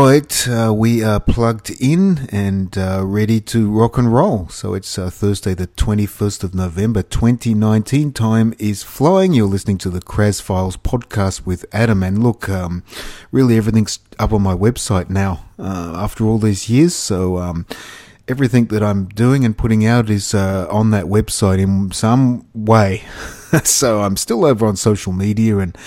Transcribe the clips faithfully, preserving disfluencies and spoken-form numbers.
right, uh, we are plugged in and uh, ready to rock and roll. So it's uh, Thursday, the twenty-first of November, twenty nineteen. Time is flying. You're listening to the Kraz Files podcast with Adam. And look, um, really everything's up on my website now uh, after all these years. So um, everything that I'm doing and putting out is uh, on that website in some way. So I'm still over on social media and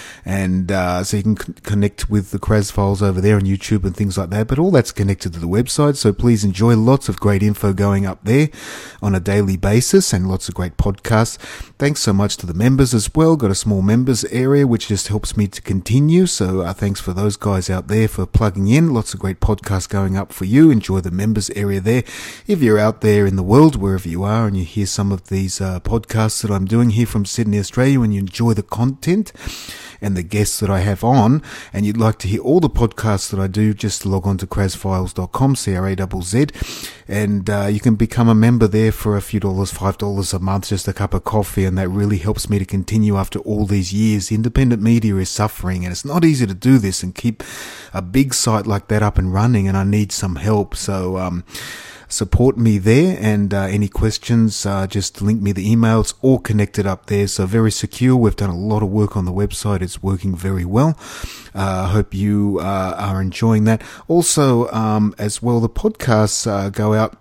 And uh, so you can c- connect with the Kraz Files over there on YouTube and things like that. But all that's connected to the website. So please enjoy lots of great info going up there on a daily basis and lots of great podcasts. Thanks so much to the members as well. Got a small members area, which just helps me to continue. So uh, thanks for those guys out there for plugging in. Lots of great podcasts going up for you. Enjoy the members area there. If you're out there in the world, wherever you are, and you hear some of these uh, podcasts that I'm doing here from Sydney, Australia, and you enjoy the content and the guests that I have on, and you'd like to hear all the podcasts that I do, just log on to kraz files dot com, C R A Z Z, and uh, you can become a member there for a few dollars, five dollars a month, just a cup of coffee, and that really helps me to continue after all these years. Independent media is suffering, and it's not easy to do this and keep a big site like that up and running, and I need some help. So, um, support me there, and uh, any questions, uh, just link me the email. It's all connected up there, so very secure. We've done a lot of work on the website. It's working very well. I uh, hope you uh, are enjoying that. Also, um, as well, the podcasts uh, go out.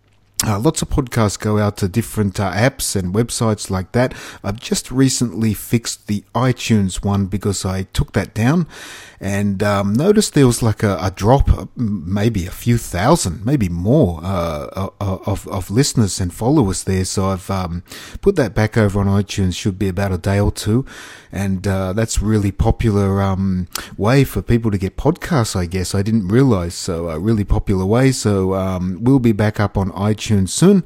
Uh, lots of podcasts go out to different uh, apps and websites like that. I've just recently fixed the iTunes one because I took that down and um, noticed there was like a, a drop, uh, maybe a few thousand, maybe more uh, of, of listeners and followers there. So I've um, put that back over on iTunes. Should be about a day or two. And uh, that's really popular um, way for people to get podcasts, I guess. I didn't realize. So a really popular way. So um, we'll be back up on iTunes soon.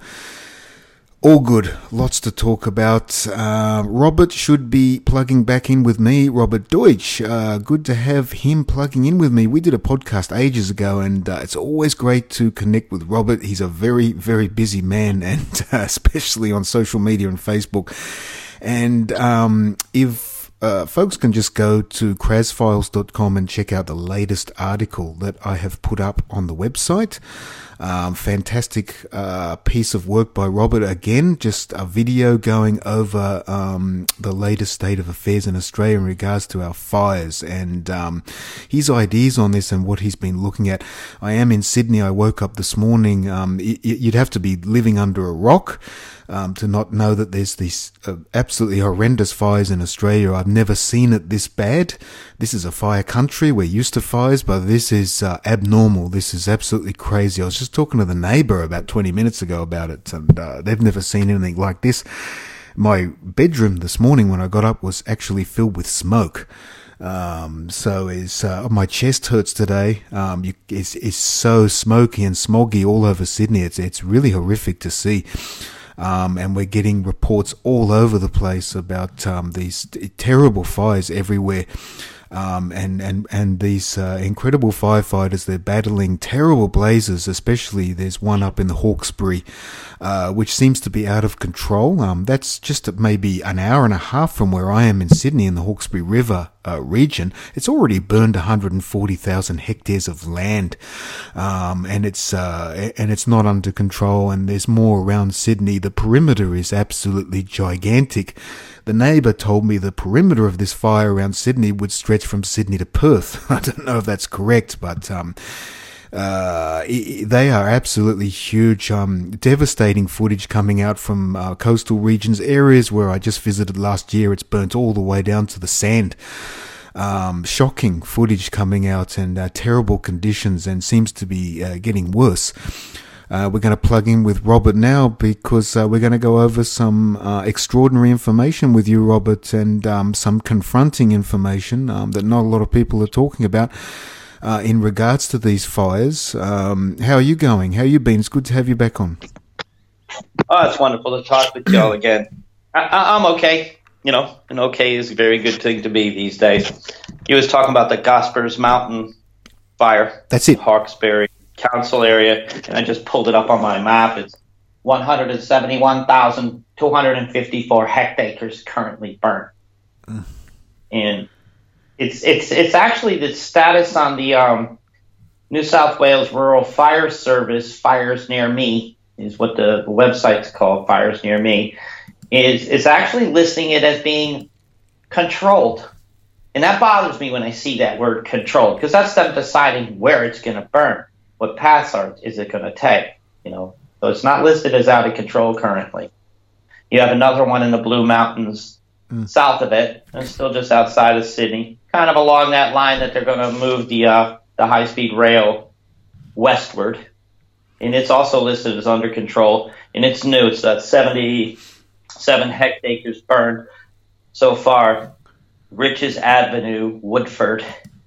All good. Lots to talk about. Uh, Robert should be plugging back in with me. Robert Deutsch. Uh, good to have him plugging in with me. We did a podcast ages ago, and uh, it's always great to connect with Robert. He's a very, very busy man, and uh, especially on social media and Facebook. And um, if Uh, folks can just go to kraz files dot com and check out the latest article that I have put up on the website. Um, fantastic uh, piece of work by Robert again, just a video going over um, the latest state of affairs in Australia in regards to our fires and um, his ideas on this and what he's been looking at. I am in Sydney. I woke up this morning. Um, y- you'd have to be living under a rock Um, to not know that there's these uh, absolutely horrendous fires in Australia. I've never seen it this bad. This is a fire country. We're used to fires, but this is uh, abnormal. This is absolutely crazy. I was just talking to the neighbour about twenty minutes ago about it, and uh, they've never seen anything like this. My bedroom this morning when I got up was actually filled with smoke. Um, so is, uh, my chest hurts today. Um, you, it's, it's so smoky and smoggy all over Sydney. It's, it's really horrific to see. Um, and we're getting reports all over the place about um, these t- terrible fires everywhere. Um, and, and, and these uh, incredible firefighters, they're battling terrible blazes, especially there's one up in the Hawkesbury, uh, which seems to be out of control. Um, that's just maybe an hour and a half from where I am in Sydney in the Hawkesbury River uh, region. It's already burned one hundred forty thousand hectares of land. Um, and it's, uh, and it's not under control, and there's more around Sydney. The perimeter is absolutely gigantic. The neighbour told me the perimeter of this fire around Sydney would stretch from Sydney to Perth. I don't know if that's correct, but um, uh, they are absolutely huge. Um, devastating footage coming out from uh, coastal regions, areas where I just visited last year. It's burnt all the way down to the sand. Um, shocking footage coming out, and uh, terrible conditions, and seems to be uh, getting worse. Uh, we're going to plug in with Robert now because uh, we're going to go over some uh, extraordinary information with you, Robert, and um, some confronting information um, that not a lot of people are talking about uh, in regards to these fires. Um, how are you going? How have you been? It's good to have you back on. Oh, it's wonderful to talk with y'all again. I, I, I'm okay. You know, an okay is a very good thing to be these days. He was talking about the Gospers Mountain fire. That's it. Hawkesbury Council area, and I just pulled it up on my map. It's one hundred seventy-one thousand two hundred fifty-four hectares currently burnt. Mm. And it's it's it's actually the status on the um New South Wales Rural Fire Service, Fires Near Me, is what the website's called, Fires Near Me, is, is actually listing it as being controlled. And that bothers me when I see that word controlled, because that's them deciding where it's going to burn. What paths are is it going to take, you know? So it's not listed as out of control currently. You have another one in the Blue Mountains mm. south of it, and still just outside of Sydney, kind of along that line that they're going to move the uh, the high-speed rail westward. And it's also listed as under control, and it's new. It's uh, seventy-seven hectares burned so far. Riches Avenue, Woodford.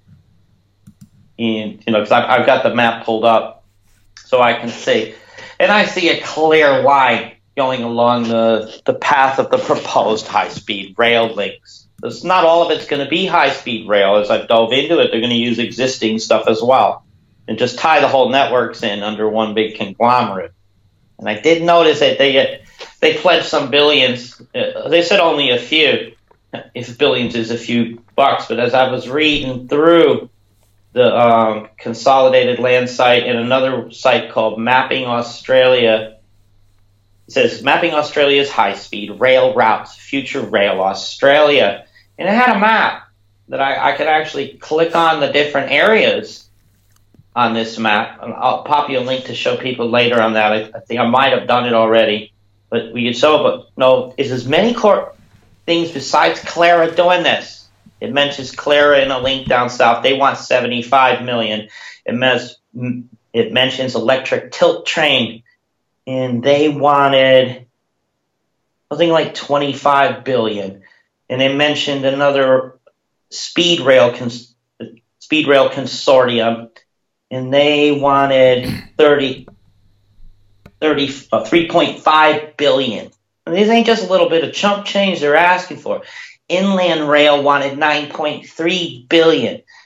And, you know, because I've, I've got the map pulled up so I can see. And I see a clear line going along the, the path of the proposed high-speed rail links. It's not all of it's going to be high-speed rail. As I've dove into it, they're going to use existing stuff as well and just tie the whole networks in under one big conglomerate. And I did notice that they they pledged some billions. Uh, they said only a few, if billions is a few bucks. But as I was reading through the um, Consolidated Land site and another site called Mapping Australia, it says, Mapping Australia's high-speed rail routes, Future Rail Australia. And it had a map that I, I could actually click on the different areas on this map. And I'll pop you a link to show people later on that. I, I think I might have done it already. But we could show, but no, is as many cor- things besides Clara doing this. It mentions Clara in a link down south. They want seventy-five million dollars. It, mes- it mentions electric tilt train, and they wanted something like twenty-five billion dollars. And they mentioned another speed rail cons- speed rail consortium, and they wanted thirty, thirty, uh, three point five billion dollars. And these ain't just a little bit of chump change they're asking for. Inland Rail wanted nine point three billion dollars.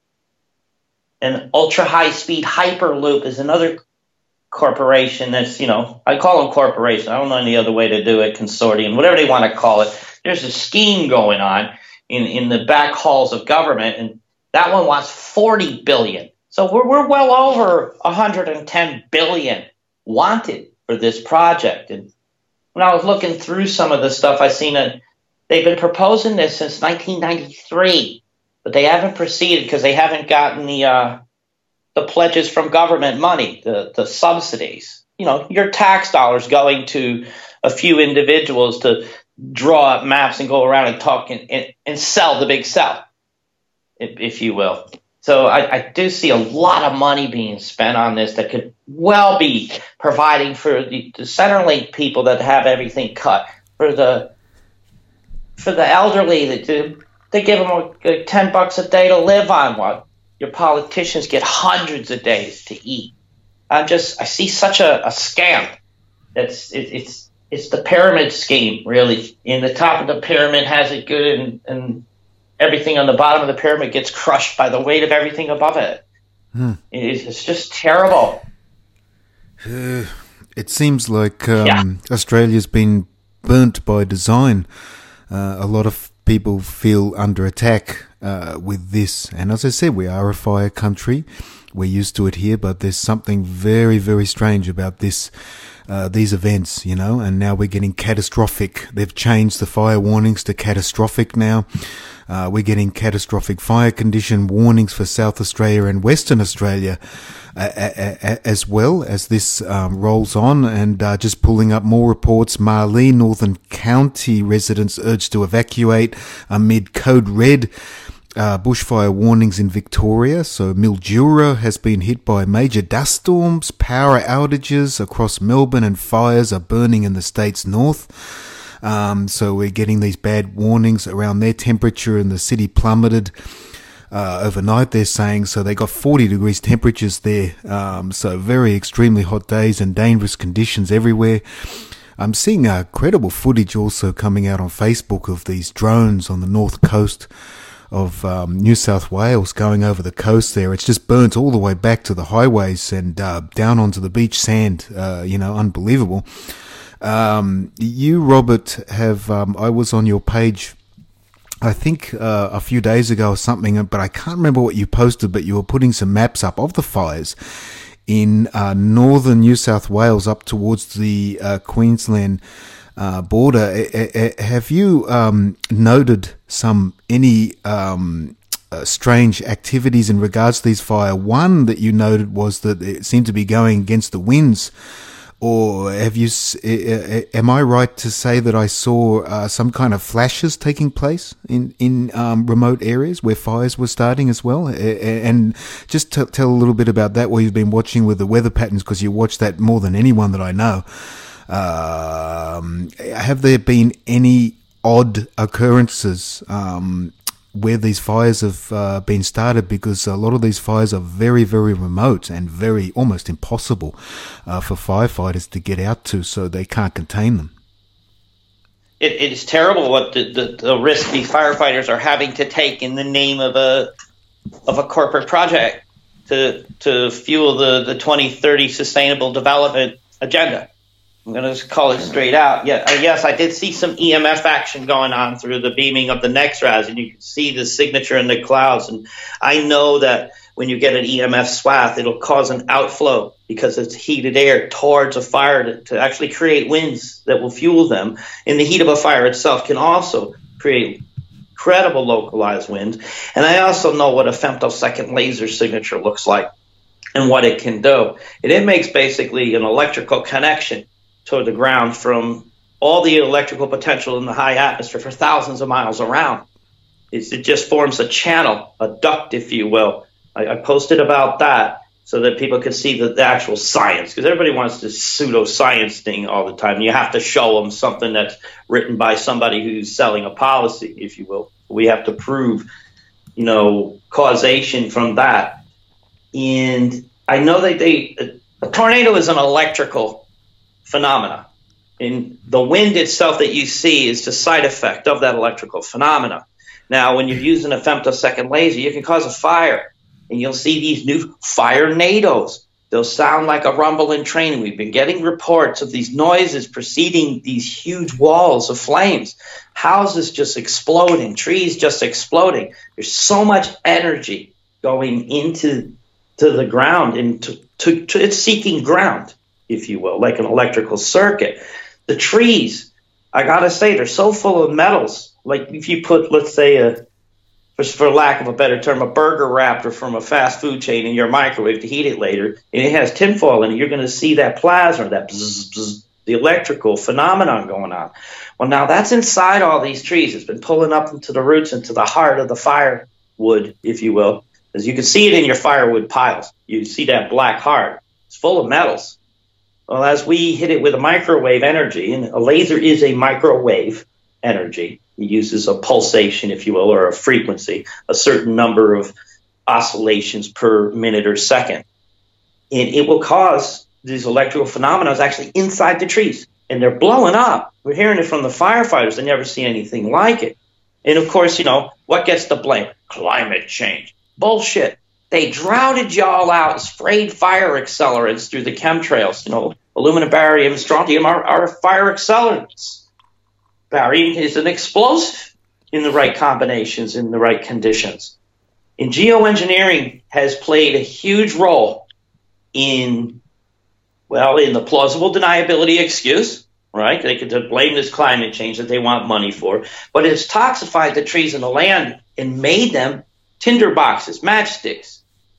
And Ultra High Speed Hyperloop is another corporation that's, you know, I call them corporation. I don't know any other way to do it, consortium, whatever they want to call it. There's a scheme going on in, in the back halls of government, and that one wants forty billion dollars. So we're, we're well over one hundred ten billion dollars wanted for this project. And when I was looking through some of the stuff, I seen that they've been proposing this since nineteen ninety-three, but they haven't proceeded because they haven't gotten the uh, the pledges from government money, the, the subsidies. You know, your tax dollars going to a few individuals to draw up maps and go around and talk and, and, and sell the big sell, if, if you will. So I, I do see a lot of money being spent on this that could well be providing for the, the Centrelink people that have everything cut, for the for the elderly that do, they give them like ten bucks a day to live on, while your politicians get hundreds of days to eat. I'm just I see such a, a scam. That's it, it's it's the pyramid scheme, really. In the top of the pyramid has it good, and, and everything on the bottom of the pyramid gets crushed by the weight of everything above it. Hmm. It, it's just terrible. Uh, it seems like um, yeah. Australia's been burnt by design. Uh, a lot of people feel under attack uh, with this. And as I said, we are a fire country. We're used to it here, but there's something very, very strange about this, uh, these events, you know, and now we're getting catastrophic. They've changed the fire warnings to catastrophic now. Uh, we're getting catastrophic fire condition warnings for South Australia and Western Australia uh, a- a- as well as this um, rolls on. And uh, just pulling up more reports, Marlee, Northern County residents urged to evacuate amid code red. Uh, bushfire warnings in Victoria. So Mildura has been hit by major dust storms, power outages across Melbourne, and fires are burning in the state's north. Um, so we're getting these bad warnings around their temperature, and the city plummeted uh, overnight, they're saying. So they got forty degrees temperatures there. Um, so very extremely hot days and dangerous conditions everywhere. I'm seeing uh, credible footage also coming out on Facebook of these drones on the north coast of um, New South Wales going over the coast there. It's just burnt all the way back to the highways and uh, down onto the beach sand. Uh, you know, unbelievable. Um, you, Robert, have, um, I was on your page I think uh, a few days ago or something, but I can't remember what you posted, but you were putting some maps up of the fires in uh, northern New South Wales up towards the uh, Queensland uh, border. A- a- have you um, noted some any um, uh, strange activities in regards to these fire? One that you noted was that it seemed to be going against the winds. Or have you? Am I right to say that I saw uh, some kind of flashes taking place in in um, remote areas where fires were starting as well? And just t- tell a little bit about that. What you've been watching with the weather patterns, because you watch that more than anyone that I know. Um, have there been any odd occurrences Um, where these fires have uh, been started, because a lot of these fires are very, very remote and very almost impossible uh, for firefighters to get out to, so they can't contain them. It, it is terrible what the, the, the risk these firefighters are having to take in the name of a of a corporate project to to fuel the, the twenty thirty sustainable development agenda. I'm going to call it straight out. Yeah, yes, I did see some E M F action going on through the beaming of the NextRAS, and you can see the signature in the clouds. And I know that when you get an E M F swath, it'll cause an outflow because it's heated air towards a fire to, to actually create winds that will fuel them. And the heat of a fire itself can also create incredible localized wind. And I also know what a femtosecond laser signature looks like and what it can do. And it makes basically an electrical connection toward the ground from all the electrical potential in the high atmosphere for thousands of miles around. It's, it just forms a channel, a duct, if you will. I, I posted about that so that people could see the, the actual science, because everybody wants this pseudoscience thing all the time. You have to show them something that's written by somebody who's selling a policy, if you will. We have to prove, you know, causation from that. And I know that they, a, a tornado is an electrical phenomena, and the wind itself that you see is the side effect of that electrical phenomena. Now, when you're using a femtosecond laser, you can cause a fire, and you'll see these new fire-nados. They'll sound like a rumbling train, and we've been getting reports of these noises preceding these huge walls of flames, houses just exploding, trees just exploding. There's so much energy going into to the ground, and to, to, to it's seeking ground, if you will, like an electrical circuit. The trees, I gotta say, they're so full of metals. Like if you put, let's say, a, for, for lack of a better term, a burger wrapper from a fast food chain in your microwave to heat it later, and it has tinfoil in it, you're gonna see that plasma, that bzz, bzz, the electrical phenomenon going on. Well, now that's inside all these trees. It's been pulling up into the roots, into the heart of the firewood, if you will. As you can see it in your firewood piles. You see that black heart. It's full of metals. Well, as we hit it with a microwave energy, and a laser is a microwave energy, it uses a pulsation, if you will, or a frequency, a certain number of oscillations per minute or second. And it will cause these electrical phenomena actually inside the trees, and they're blowing up. We're hearing it from the firefighters. They never see anything like it. And, of course, you know, what gets the blame? Climate change. Bullshit. They droughted y'all out, sprayed fire accelerants through the chemtrails. You know, aluminum, barium, and strontium are, are fire accelerants. Barium is an explosive in the right combinations, in the right conditions. And geoengineering has played a huge role in, well, in the plausible deniability excuse, right? They could blame this climate change that they want money for, but it's toxified the trees and the land and made them tinder boxes, matchsticks.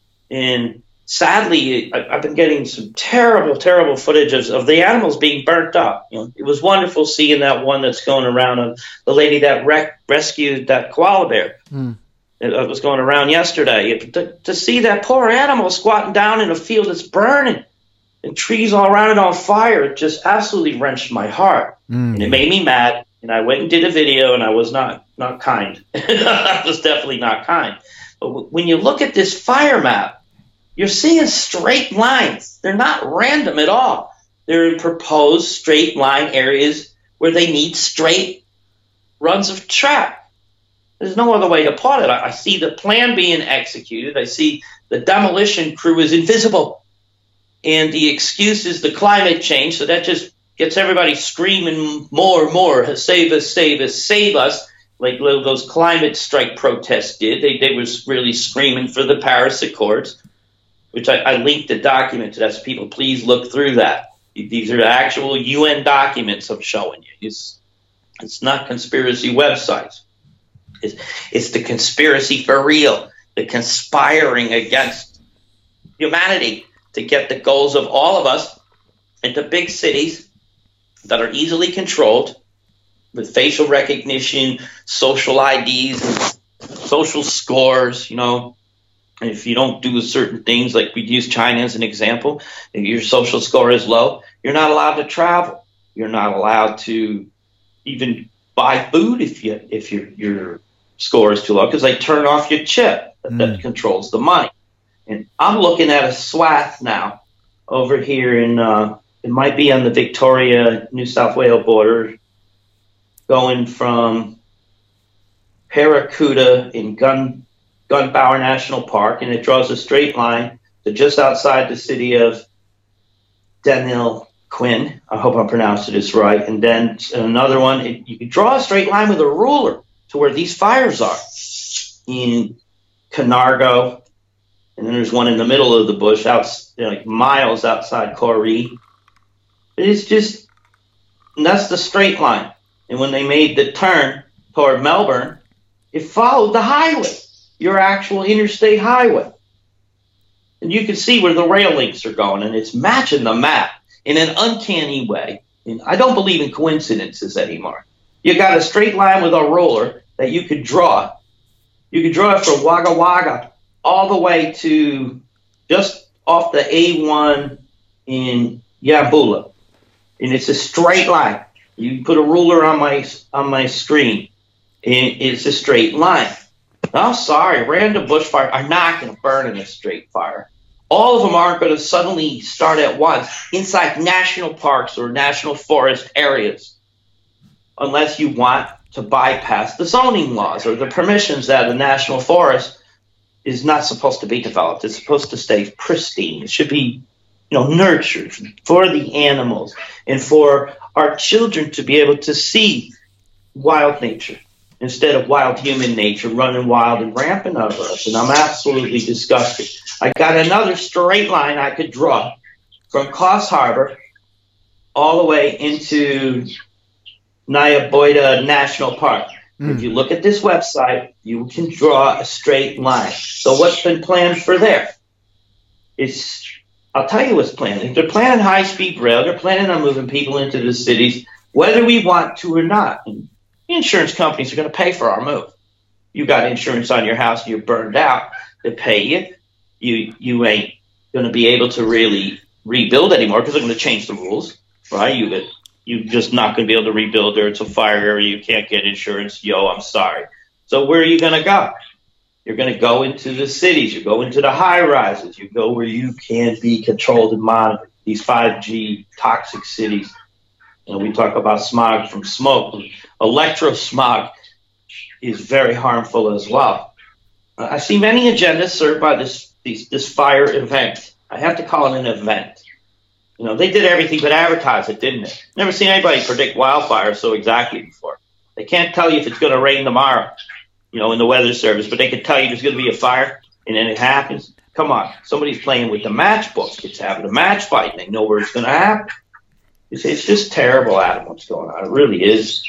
And sadly, I've been getting some terrible, terrible footage of, of the animals being burnt up. You know, it was wonderful seeing that one that's going around, of the lady that rec- rescued that koala bear. Mm. It, it was going around yesterday. To, to see that poor animal squatting down in a field that's burning and trees all around it on fire, it just absolutely wrenched my heart. Mm. And it made me mad. And I went and did a video, and I was not, not kind. I was definitely not kind. But when you look at this fire map, you're seeing straight lines. They're not random at all. They're in proposed straight line areas where they need straight runs of track. There's no other way to put it. I, I see the plan being executed. I see the demolition crew is invisible. And the excuse is the climate change, so that just gets everybody screaming more and more, save us, save us, save us. like those climate strike protests did. They they was really screaming for the Paris Accords, which I, I linked the document to that. So people, please look through that. These are actual U N documents I'm showing you. It's, it's not conspiracy websites. It's, it's the conspiracy for real, the conspiring against humanity to get the goals of all of us into big cities that are easily controlled with facial recognition, social I Ds, social scores. You know, if you don't do certain things, like we use China as an example, if your social score is low, you're not allowed to travel. You're not allowed to even buy food if you if your your score is too low, because they turn off your chip that, mm. that controls the money. And I'm looking at a swath now over here in uh, it might be on the Victoria New South Wales border, going from Paracuda in Gun Gunbower National Park, and it draws a straight line to just outside the city of Denil Quinn. I hope I'm pronouncing this right. And then another one, it, you can draw a straight line with a ruler to where these fires are in Canargo. And then there's one in the middle of the bush, out you know, like miles outside Corrie. It's just, and that's the straight line. And when they made the turn toward Melbourne, it followed the highway, your actual interstate highway. And you can see where the rail links are going, and it's matching the map in an uncanny way. And I don't believe in coincidences anymore. You got a straight line with a ruler that you could draw. You could draw it from Wagga Wagga all the way to just off the A one in Yambula. And it's a straight line. You put a ruler on my on my screen, and it's a straight line. I'm sorry, random bushfire are not going to burn in a straight fire. All of them aren't going to suddenly start at once inside national parks or national forest areas, unless you want to bypass the zoning laws or the permissions that a national forest is not supposed to be developed. It's supposed to stay pristine. It should be, you know, nurtured for the animals and for our children to be able to see wild nature instead of wild human nature running wild and rampant over us. And I'm absolutely disgusted. I got another straight line I could draw from Coffs Harbour all the way into Nyaboida National Park. Mm. If you look at this website, you can draw a straight line. So what's been planned for there? It's, I'll tell you what's planned. If they're planning high-speed rail, they're planning on moving people into the cities, whether we want to or not. And insurance companies are going to pay for our move. You got insurance on your house and you're burned out, they pay you. You you ain't going to be able to really rebuild anymore because they're going to change the rules, right? You get, you're just not going to be able to rebuild there. It's a fire area. You can't get insurance. Yo, I'm sorry. So where are you going to go? You're going to go into the cities. You go into the high rises. You go where you can be controlled and monitored. These five G toxic cities. You know, we talk about smog from smoke. Electrosmog is very harmful as well. Uh, I see many agendas served by this these, this fire event. I have to call it an event. You know, they did everything but advertise it, didn't they? Never seen anybody predict wildfire so exactly before. They can't tell you if it's going to rain tomorrow, you know, in the weather service, but they can tell you there's going to be a fire, and then it happens. Come on, somebody's playing with the matchbooks. Kids having a match fight, and they know where it's going to happen. It's, it's just terrible, Adam, what's going on. It really is.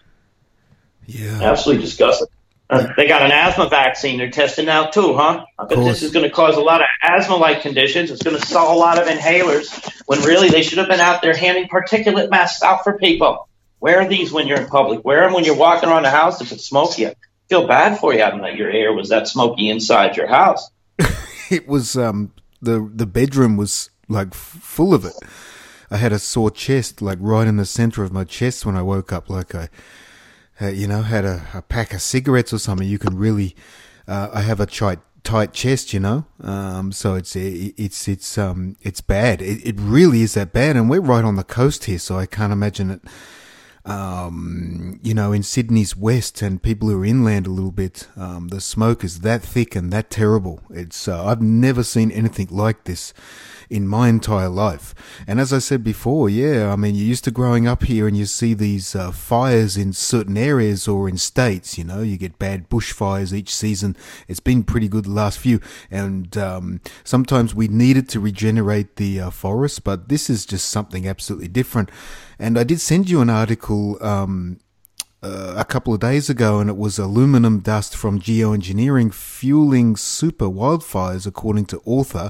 Yeah. Absolutely disgusting. Uh, they got an asthma vaccine they're testing now, too, huh? I bet this is going to cause a lot of asthma-like conditions. It's going to sell a lot of inhalers when really they should have been out there handing particulate masks out for people. Wear these when you're in public. Wear them when you're walking around the house if it's smoky. I feel bad for you, Adam, that your air was that smoky inside your house. It was, um, the, the bedroom was, like, f- full of it. I had a sore chest, like, right in the center of my chest when I woke up, like I... Uh, you know, had a, a pack of cigarettes or something. You can really, uh, I have a tight, tight chest, you know, um, so it's, it's, it's, um, it's bad. It, it really is that bad. And we're right on the coast here, so I can't imagine it Um, you know, in Sydney's west and people who are inland a little bit, um, the smoke is that thick and that terrible. It's uh, I've never seen anything like this in my entire life. And as I said before, yeah, I mean, you're used to growing up here and you see these uh, fires in certain areas or in states, you know, you get bad bushfires each season. It's been pretty good the last few. And um, sometimes we needed to regenerate the uh, forest, but this is just something absolutely different. And I did send you an article um, uh, a couple of days ago, and it was aluminum dust from geoengineering fueling super wildfires, according to author.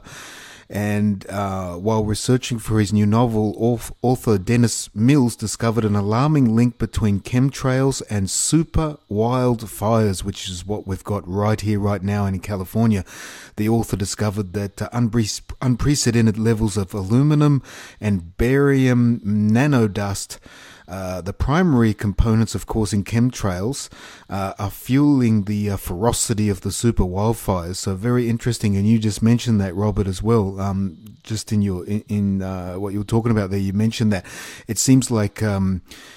And uh, while researching for his new novel, author Dennis Mills discovered an alarming link between chemtrails and super wildfires, which is what we've got right here, right now in California. The author discovered that uh, unpre- unprecedented levels of aluminum and barium nanodust, Uh, the primary components, of course, in chemtrails, uh, are fueling the uh, ferocity of the super wildfires. So very interesting. And you just mentioned that, Robert, as well. Um, just in your in, in uh, what you were talking about there, you mentioned that it seems like um,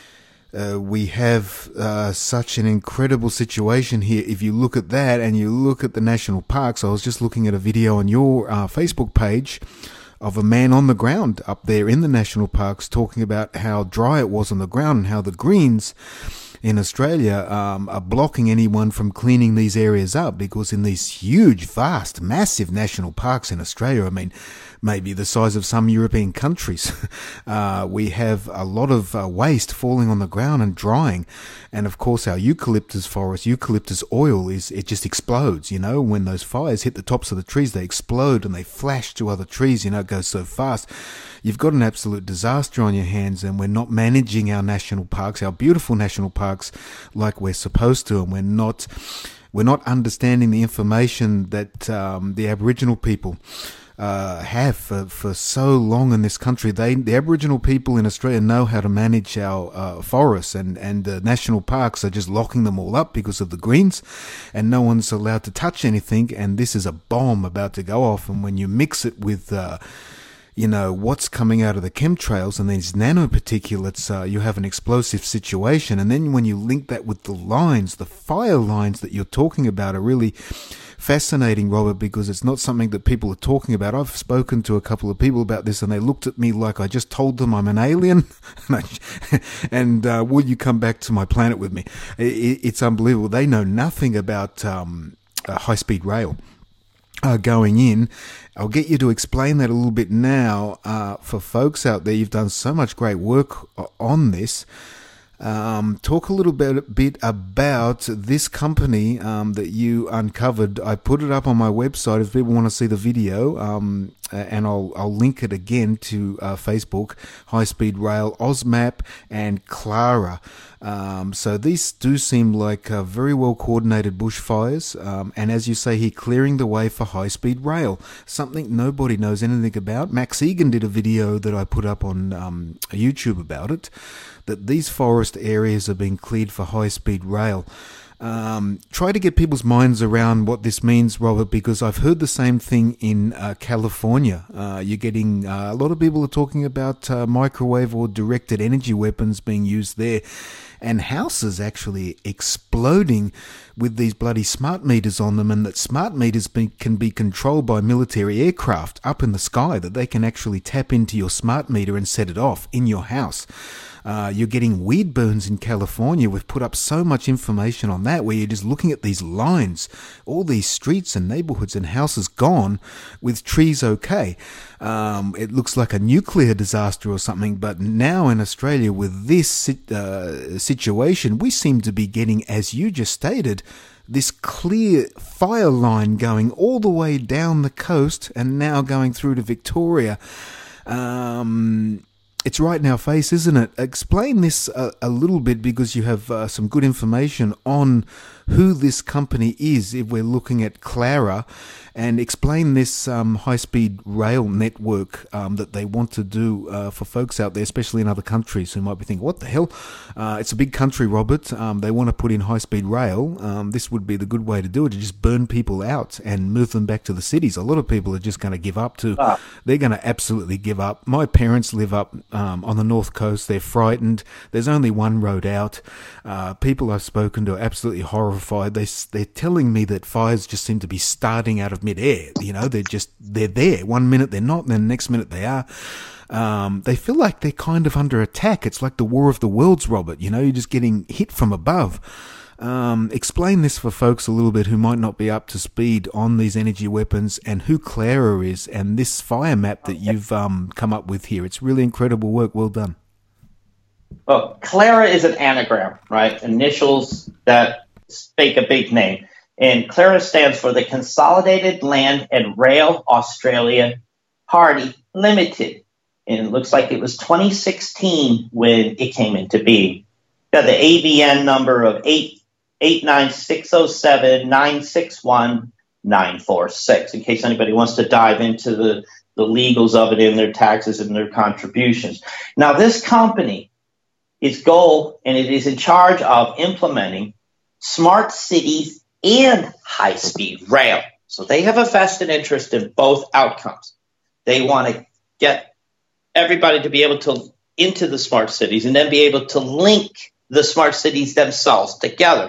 uh, we have uh, such an incredible situation here. If you look at that and you look at the national parks, I was just looking at a video on your uh, Facebook page of a man on the ground up there in the national parks talking about how dry it was on the ground and how the greens in Australia um, are blocking anyone from cleaning these areas up, because in these huge, vast, massive national parks in Australia, I mean, maybe the size of some European countries, uh, we have a lot of uh, waste falling on the ground and drying. And of course, our eucalyptus forest, eucalyptus oil, is it just explodes, you know, when those fires hit the tops of the trees, they explode and they flash to other trees, you know, it goes so fast. You've got an absolute disaster on your hands, and we're not managing our national parks, our beautiful national parks, like we're supposed to, and we're not, we're not understanding the information that um, the Aboriginal people Uh, have for, for so long in this country. They, the Aboriginal people in Australia know how to manage our uh, forests, and, and the national parks are just locking them all up because of the greens, and no one's allowed to touch anything, and this is a bomb about to go off. And when you mix it with uh, you know, what's coming out of the chemtrails and these nanoparticulates, uh, you have an explosive situation. And then when you link that with the lines, the fire lines that you're talking about are really fascinating, Robert, because it's not something that people are talking about. I've spoken to a couple of people about this, and they looked at me like I just told them I'm an alien, and uh, will you come back to my planet with me? It, it's unbelievable. They know nothing about um, uh, high-speed rail uh, going in. I'll get you to explain that a little bit now. Uh, for folks out there, you've done so much great work on this. Um, talk a little bit, bit about this company um, that you uncovered. I put it up on my website if people want to see the video, um, and I'll I'll link it again to uh, Facebook, High Speed Rail, OzMap, and Clara. Um, so these do seem like uh, very well coordinated bushfires, um, and as you say here, clearing the way for high speed rail, something nobody knows anything about. Max Egan did a video that I put up on um, YouTube about it, that these forest areas are being cleared for high speed rail. Um, try to get people's minds around what this means, Robert, because I've heard the same thing in uh, California. Uh, you're getting uh, a lot of people are talking about uh, microwave or directed energy weapons being used there, and houses actually exploding with these bloody smart meters on them, and that smart meters be, can be controlled by military aircraft up in the sky, that they can actually tap into your smart meter and set it off in your house. Uh, you're getting weed burns in California. We've put up so much information on that, where you're just looking at these lines, all these streets and neighborhoods and houses gone with trees okay. Um, it looks like a nuclear disaster or something, but now in Australia with this uh, situation, we seem to be getting, as you just stated, this clear fire line going all the way down the coast and now going through to Victoria. Um... It's right in our face, isn't it? Explain this a, a little bit, because you have uh, some good information on who this company is, if we're looking at Clara, and explain this um, high-speed rail network um, that they want to do uh, for folks out there, especially in other countries who might be thinking, what the hell? Uh, it's a big country, Robert. Um, they want to put in high-speed rail. Um, this would be the good way to do it, to just burn people out and move them back to the cities. A lot of people are just going to give up to, ah. they're going to absolutely give up. My parents live up um, on the north coast. They're frightened. There's only one road out. Uh, people I've spoken to are absolutely horrified. They, they're telling me that fires just seem to be starting out of midair. You know, they're just, they're there. One minute they're not, and then the next minute they are. Um, they feel like they're kind of under attack. It's like the War of the Worlds, Robert. You know, you're just getting hit from above. Um, explain this for folks a little bit who might not be up to speed on these energy weapons and who Clara is and this fire map that you've um, come up with here. It's really incredible work. Well done. Well, Clara is an anagram, right? Initials that make a big name. And Clara stands for the Consolidated Land and Rail Australia Party Limited. And it looks like it was twenty sixteen when it came into being. Got the A B N number of eight eight nine six zero seven nine six one nine four six, in case anybody wants to dive into the, the legals of it and their taxes and their contributions. Now, this company, its goal, and it is in charge of implementing smart cities and high-speed rail. So they have a vested interest in both outcomes. They want to get everybody to be able to into the smart cities and then be able to link the smart cities themselves together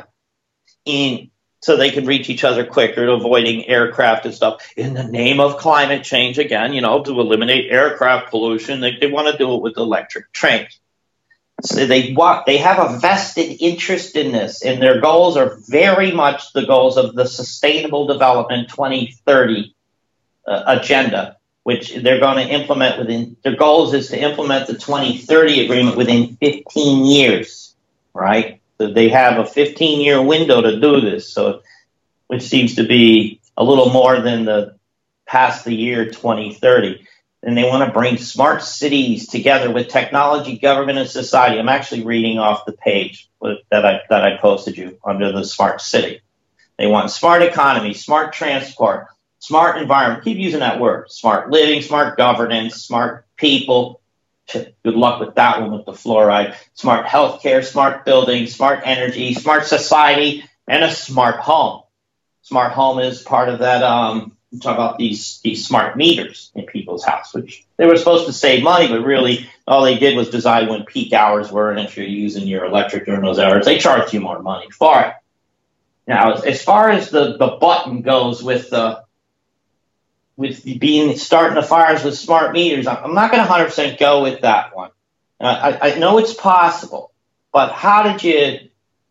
in, so they can reach each other quicker, avoiding aircraft and stuff in the name of climate change. Again, you know, to eliminate aircraft pollution, they, they want to do it with electric trains. So they want, they have a vested interest in this, and their goals are very much the goals of the Sustainable Development twenty thirty uh, agenda, which they're going to implement within, their goals is to implement the twenty thirty agreement within fifteen years, right? So they have a fifteen year window to do this, so which seems to be a little more than the past the year twenty thirty. And they want to bring smart cities together with technology, government, and society. I'm actually reading off the page that I, that I posted you under the smart city. They want smart economy, smart transport, smart environment. Keep using that word. Smart living, smart governance, smart people. Good luck with that one with the fluoride. Smart healthcare, smart buildings, smart energy, smart society, and a smart home. Smart home is part of that. Um, we talk about these these smart meters in people's house, which they were supposed to save money, but really all they did was decide when peak hours were, and if you're using your electric during those hours, they charge you more money for it. Now, as, as far as the, the button goes with the with being starting the fires with smart meters, I'm not going to one hundred percent go with that one. Uh, I, I know it's possible, but how did you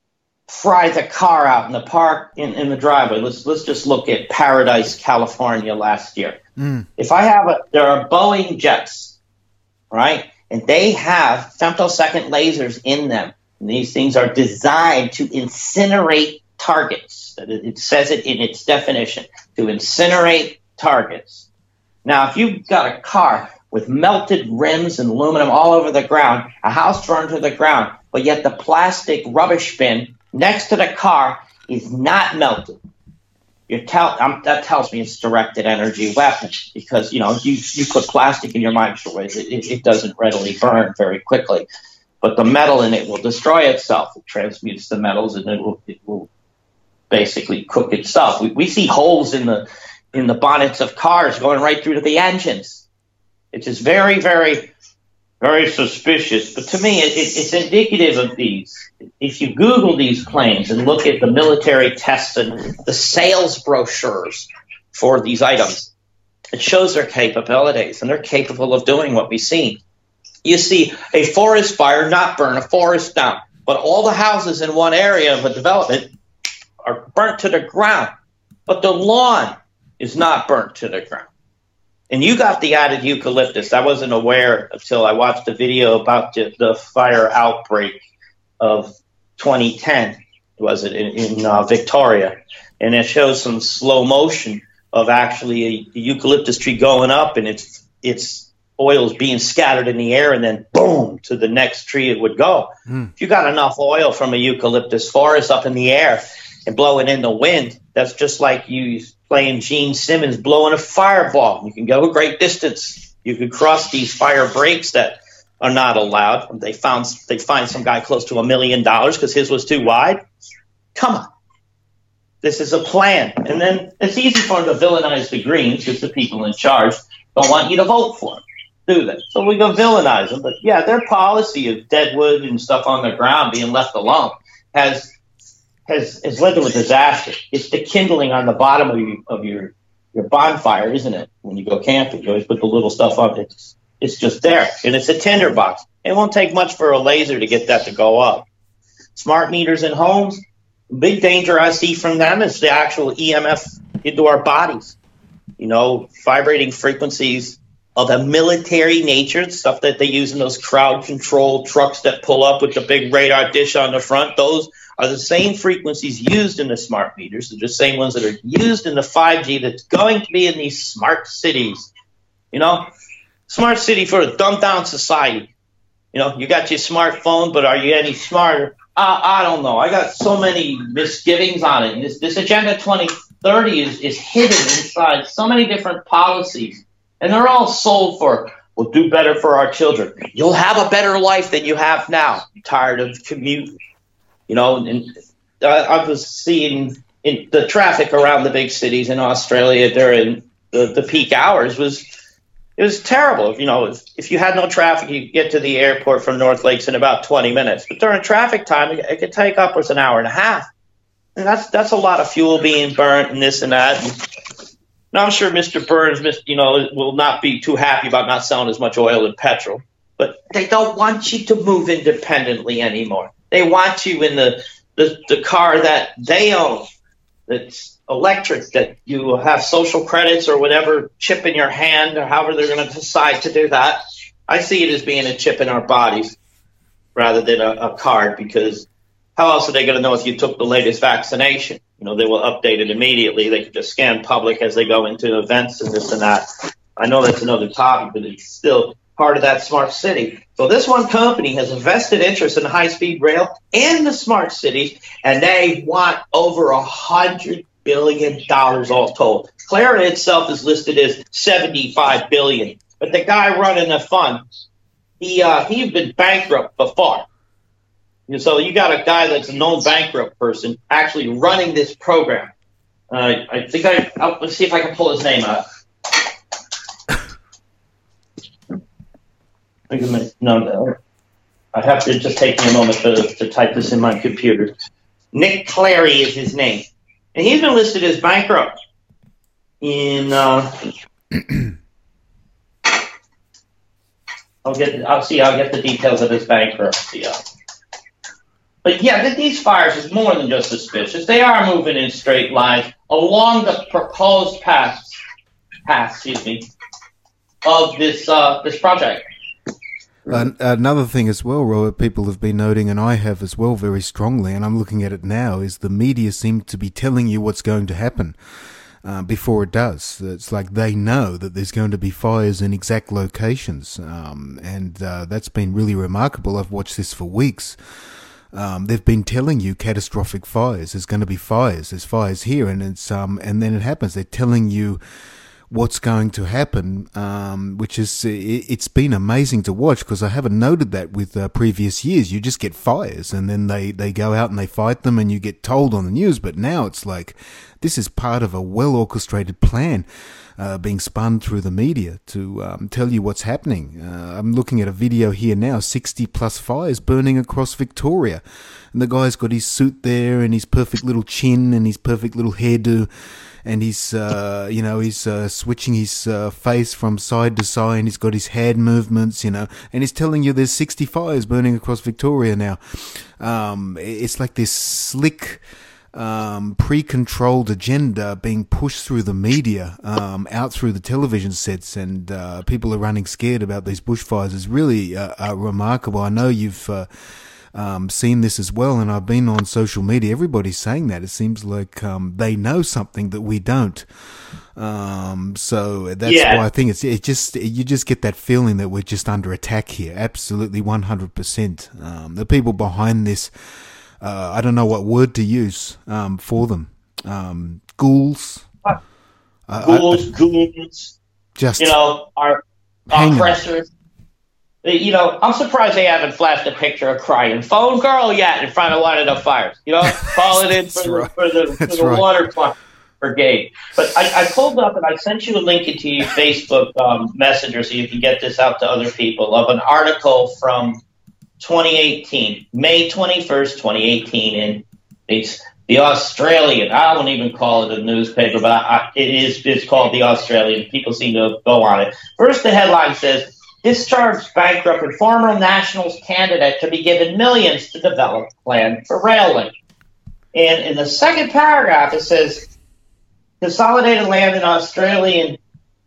fry the car out in the park in, in the driveway? Let's let's just look at Paradise, California last year. Mm. If I have a, there are Boeing jets, right, and they have femtosecond lasers in them. And these things are designed to incinerate targets. It says it in its definition, to incinerate targets. Now, if you've got a car with melted rims and aluminum all over the ground, a house burned to the ground, but yet the plastic rubbish bin next to the car is not melted, You're tell, um, that tells me it's directed energy weapon, because, you know, you, you put plastic in your microwave, it, it, it doesn't readily burn very quickly. But the metal in it will destroy itself. It transmutes the metals, and it will, it will basically cook itself. We, we see holes in the in the bonnets of cars going right through to the engines. It's just very, very, very suspicious. But to me, it, it, it's indicative of these. If you Google these planes and look at the military tests and the sales brochures for these items, it shows their capabilities, and they're capable of doing what we've seen. You see a forest fire not burn a forest down, but all the houses in one area of a development are burnt to the ground, but the lawn is not burnt to the ground. And you got the added eucalyptus. I wasn't aware until I watched a video about the, the fire outbreak of twenty ten, was it, in, in uh, Victoria. And it shows some slow motion of actually a, a eucalyptus tree going up, and its its oils being scattered in the air, and then boom, to the next tree it would go. Mm. If you got enough oil from a eucalyptus forest up in the air and blowing in the wind, that's just like you playing Gene Simmons blowing a fireball. You can go a great distance. You can cross these fire breaks that are not allowed. They found they find some guy close to a million dollars because his was too wide. Come on. This is a plan. And then it's easy for them to villainize the Greens, because the people in charge don't want you to vote for them. do that. So we go villainize them. But yeah, their policy of dead wood and stuff on the ground being left alone has has has led to a disaster. It's the kindling on the bottom of your of your, your bonfire, isn't it? When you go camping, you always put the little stuff on it. It's, it's just there, and it's a tinderbox. It won't take much for a laser to get that to go up. Smart meters in homes, big danger I see from them is the actual E M F into our bodies. You know, vibrating frequencies of a military nature, stuff that they use in those crowd control trucks that pull up with the big radar dish on the front. Those are the same frequencies used in the smart meters. They're the same ones that are used in the five G that's going to be in these smart cities. You know, smart city for a dumbed down society. You know, you got your smartphone, but are you any smarter? Uh, I don't know. I got so many misgivings on it. This, this Agenda twenty thirty is, is hidden inside so many different policies. And they're all sold for, we'll do better for our children. You'll have a better life than you have now. I'm tired of commuting. You know, and uh, I was seeing in the traffic around the big cities in Australia during the, the peak hours was, it was terrible. You know, if, if you had no traffic, you get to the airport from North Lakes in about twenty minutes. But during traffic time, it, it could take upwards an hour and a half. And that's that's a lot of fuel being burnt and this and that. And now, I'm sure Mister Burns, you know, will not be too happy about not selling as much oil and petrol. But they don't want you to move independently anymore. They want you in the, the, the car that they own, that's electric, that you have social credits or whatever chip in your hand or however they're going to decide to do that. I see it as being a chip in our bodies rather than a, a card, because how else are they going to know if you took the latest vaccination? You know, they will update it immediately. They can just scan public as they go into events and this and that. I know that's another topic, but it's still part of that smart city. So this one company has a vested interest in high-speed rail and the smart cities, and they want over a hundred billion dollars all told. Clara itself is listed as seventy-five billion dollars, but the guy running the fund, he uh, he's been bankrupt before. So you got a guy that's a known bankrupt person actually running this program. Uh, I think I, I'll, let's see if I can pull his name out. Wait a minute. No, no. I have to just take me a moment to, to type this in my computer. Nick Clary is his name. And he's been listed as bankrupt in, uh, I'll get, I'll see, I'll get the details of his bankruptcy up. But yeah, these fires is more than just suspicious. They are moving in straight lines along the proposed path, path, excuse me, of this uh, this project. Uh, another thing as well, Robert, people have been noting, and I have as well very strongly, and I'm looking at it now, is the media seem to be telling you what's going to happen uh, before it does. It's like they know that there's going to be fires in exact locations, um, and uh, that's been really remarkable. I've watched this for weeks. Um, they've been telling you catastrophic fires. There's going to be fires. There's fires here, and it's um, and then it happens. They're telling you what's going to happen, um, which is it, it's been amazing to watch, because I haven't noted that with uh, previous years. You just get fires, and then they they go out and they fight them, and you get told on the news. But now it's like this is part of a well orchestrated plan. Uh, being spun through the media to um, tell you what's happening. Uh, I'm looking at a video here now, sixty plus fires burning across Victoria. And the guy's got his suit there and his perfect little chin and his perfect little hairdo. And he's, uh, you know, he's uh, switching his uh, face from side to side. He's got his hand movements, you know, and he's telling you there's sixty fires burning across Victoria now. Um, it's like this slick, Um, pre-controlled agenda being pushed through the media, um, out through the television sets, and uh, people are running scared about these bushfires. Is really uh, uh, remarkable. I know you've uh, um, seen this as well, and I've been on social media. Everybody's saying that. It seems like um, they know something that we don't. Um, so that's yeah. why I think it's it just you just get that feeling that we're just under attack here. Absolutely, one hundred percent. Um, the people behind this. Uh, I don't know what word to use um, for them. Um, ghouls. Uh, ghouls, I, goons. Just you know, our oppressors. You know, I'm surprised they haven't flashed a picture of crying phone girl yet in front of one of the fires. You know, calling in for, right. the, for the, for the right. water plant. brigade. But I, I pulled up and I sent you a link into your Facebook um, Messenger so you can get this out to other people of an article from twenty eighteen, May twenty-first, twenty eighteen, and it's the Australian. I won't even call it a newspaper, but I, I, it is. It's called the Australian. People seem to go on it. First, the headline says, "Discharged bankrupt and former Nationals candidate to be given millions to develop plan for rail link." And in the second paragraph, it says, "Consolidated Land in Australian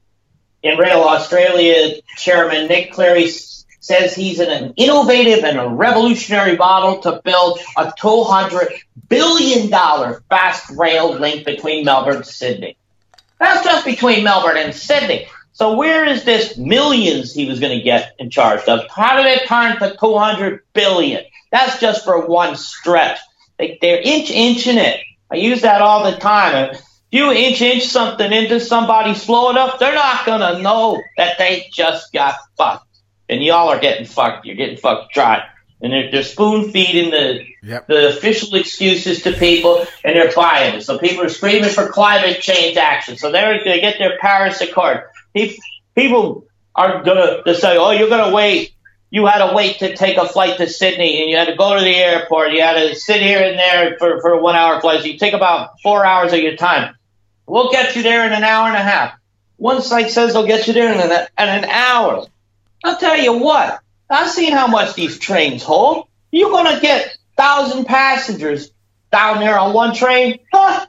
in Rail Australia Chairman Nick Cleary says he's in an innovative and a revolutionary model to build a two hundred billion dollars fast rail link between Melbourne and Sydney." That's just between Melbourne and Sydney. So where is this millions he was going to get in charge of? How did it turn to two hundred billion dollars? That's just for one stretch. They, they're inch-inching it. I use that all the time. If you inch-inch something into somebody slow enough, they're not going to know that they just got fucked. And y'all are getting fucked. You're getting fucked dry. And they're, they're spoon-feeding the, yep. the official excuses to people, and they're buying it. So people are screaming for climate change action. So they're going to get their Paris Accord. People are going to say, oh, you're going to wait. You had to wait to take a flight to Sydney, and you had to go to the airport. You had to sit here and there for, for a one-hour flight. So you take about four hours of your time. We'll get you there in an hour and a half. One site says they'll get you there in an, in an hour. I'll tell you what. I've seen how much these trains hold. You're going to get one thousand passengers down there on one train? Huh?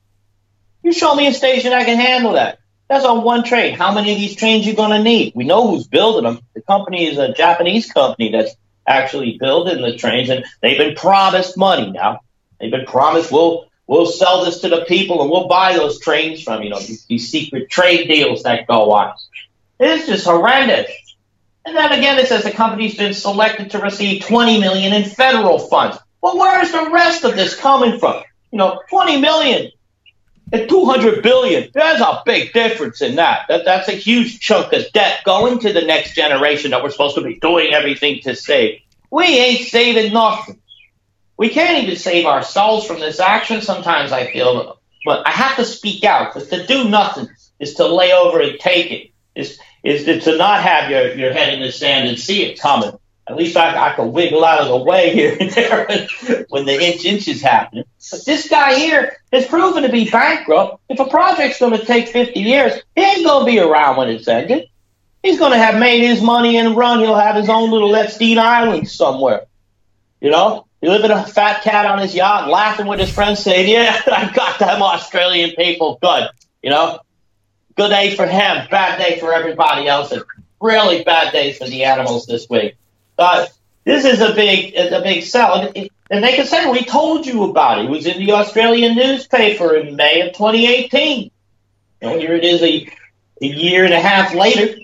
You show me a station that can handle that. That's on one train. How many of these trains you going to need? We know who's building them. The company is a Japanese company that's actually building the trains, and they've been promised money now. They've been promised, we'll we'll sell this to the people, and we'll buy those trains from, you know, these, these secret trade deals that go on. It's just horrendous. And then again, it says the company's been selected to receive twenty million dollars in federal funds. Well, where's the rest of this coming from? You know, twenty million dollars and two hundred billion dollars. There's a big difference in that. that. That's a huge chunk of debt going to the next generation that we're supposed to be doing everything to save. We ain't saving nothing. We can't even save ourselves from this action sometimes, I feel. But I have to speak out, because to do nothing is to lay over and take it. Is is to not have your, your head in the sand and see it coming. At least I, I can wiggle out of the way here and there when, when the inch inch is happening. But this guy here is proven to be bankrupt. If a project's going to take fifty years, he ain't going to be around when it's ended. He's going to have made his money and run. He'll have his own little Epstein Island somewhere. You know? He living a fat cat on his yacht, laughing with his friends, saying, yeah, I got them Australian people good. You know? Good day for him, bad day for everybody else, and really bad days for the animals this week. But this is a big, a big sell, and, and they can say, we told you about it. It was in the Australian newspaper in May of twenty eighteen. You know, here it is a, a year and a half later,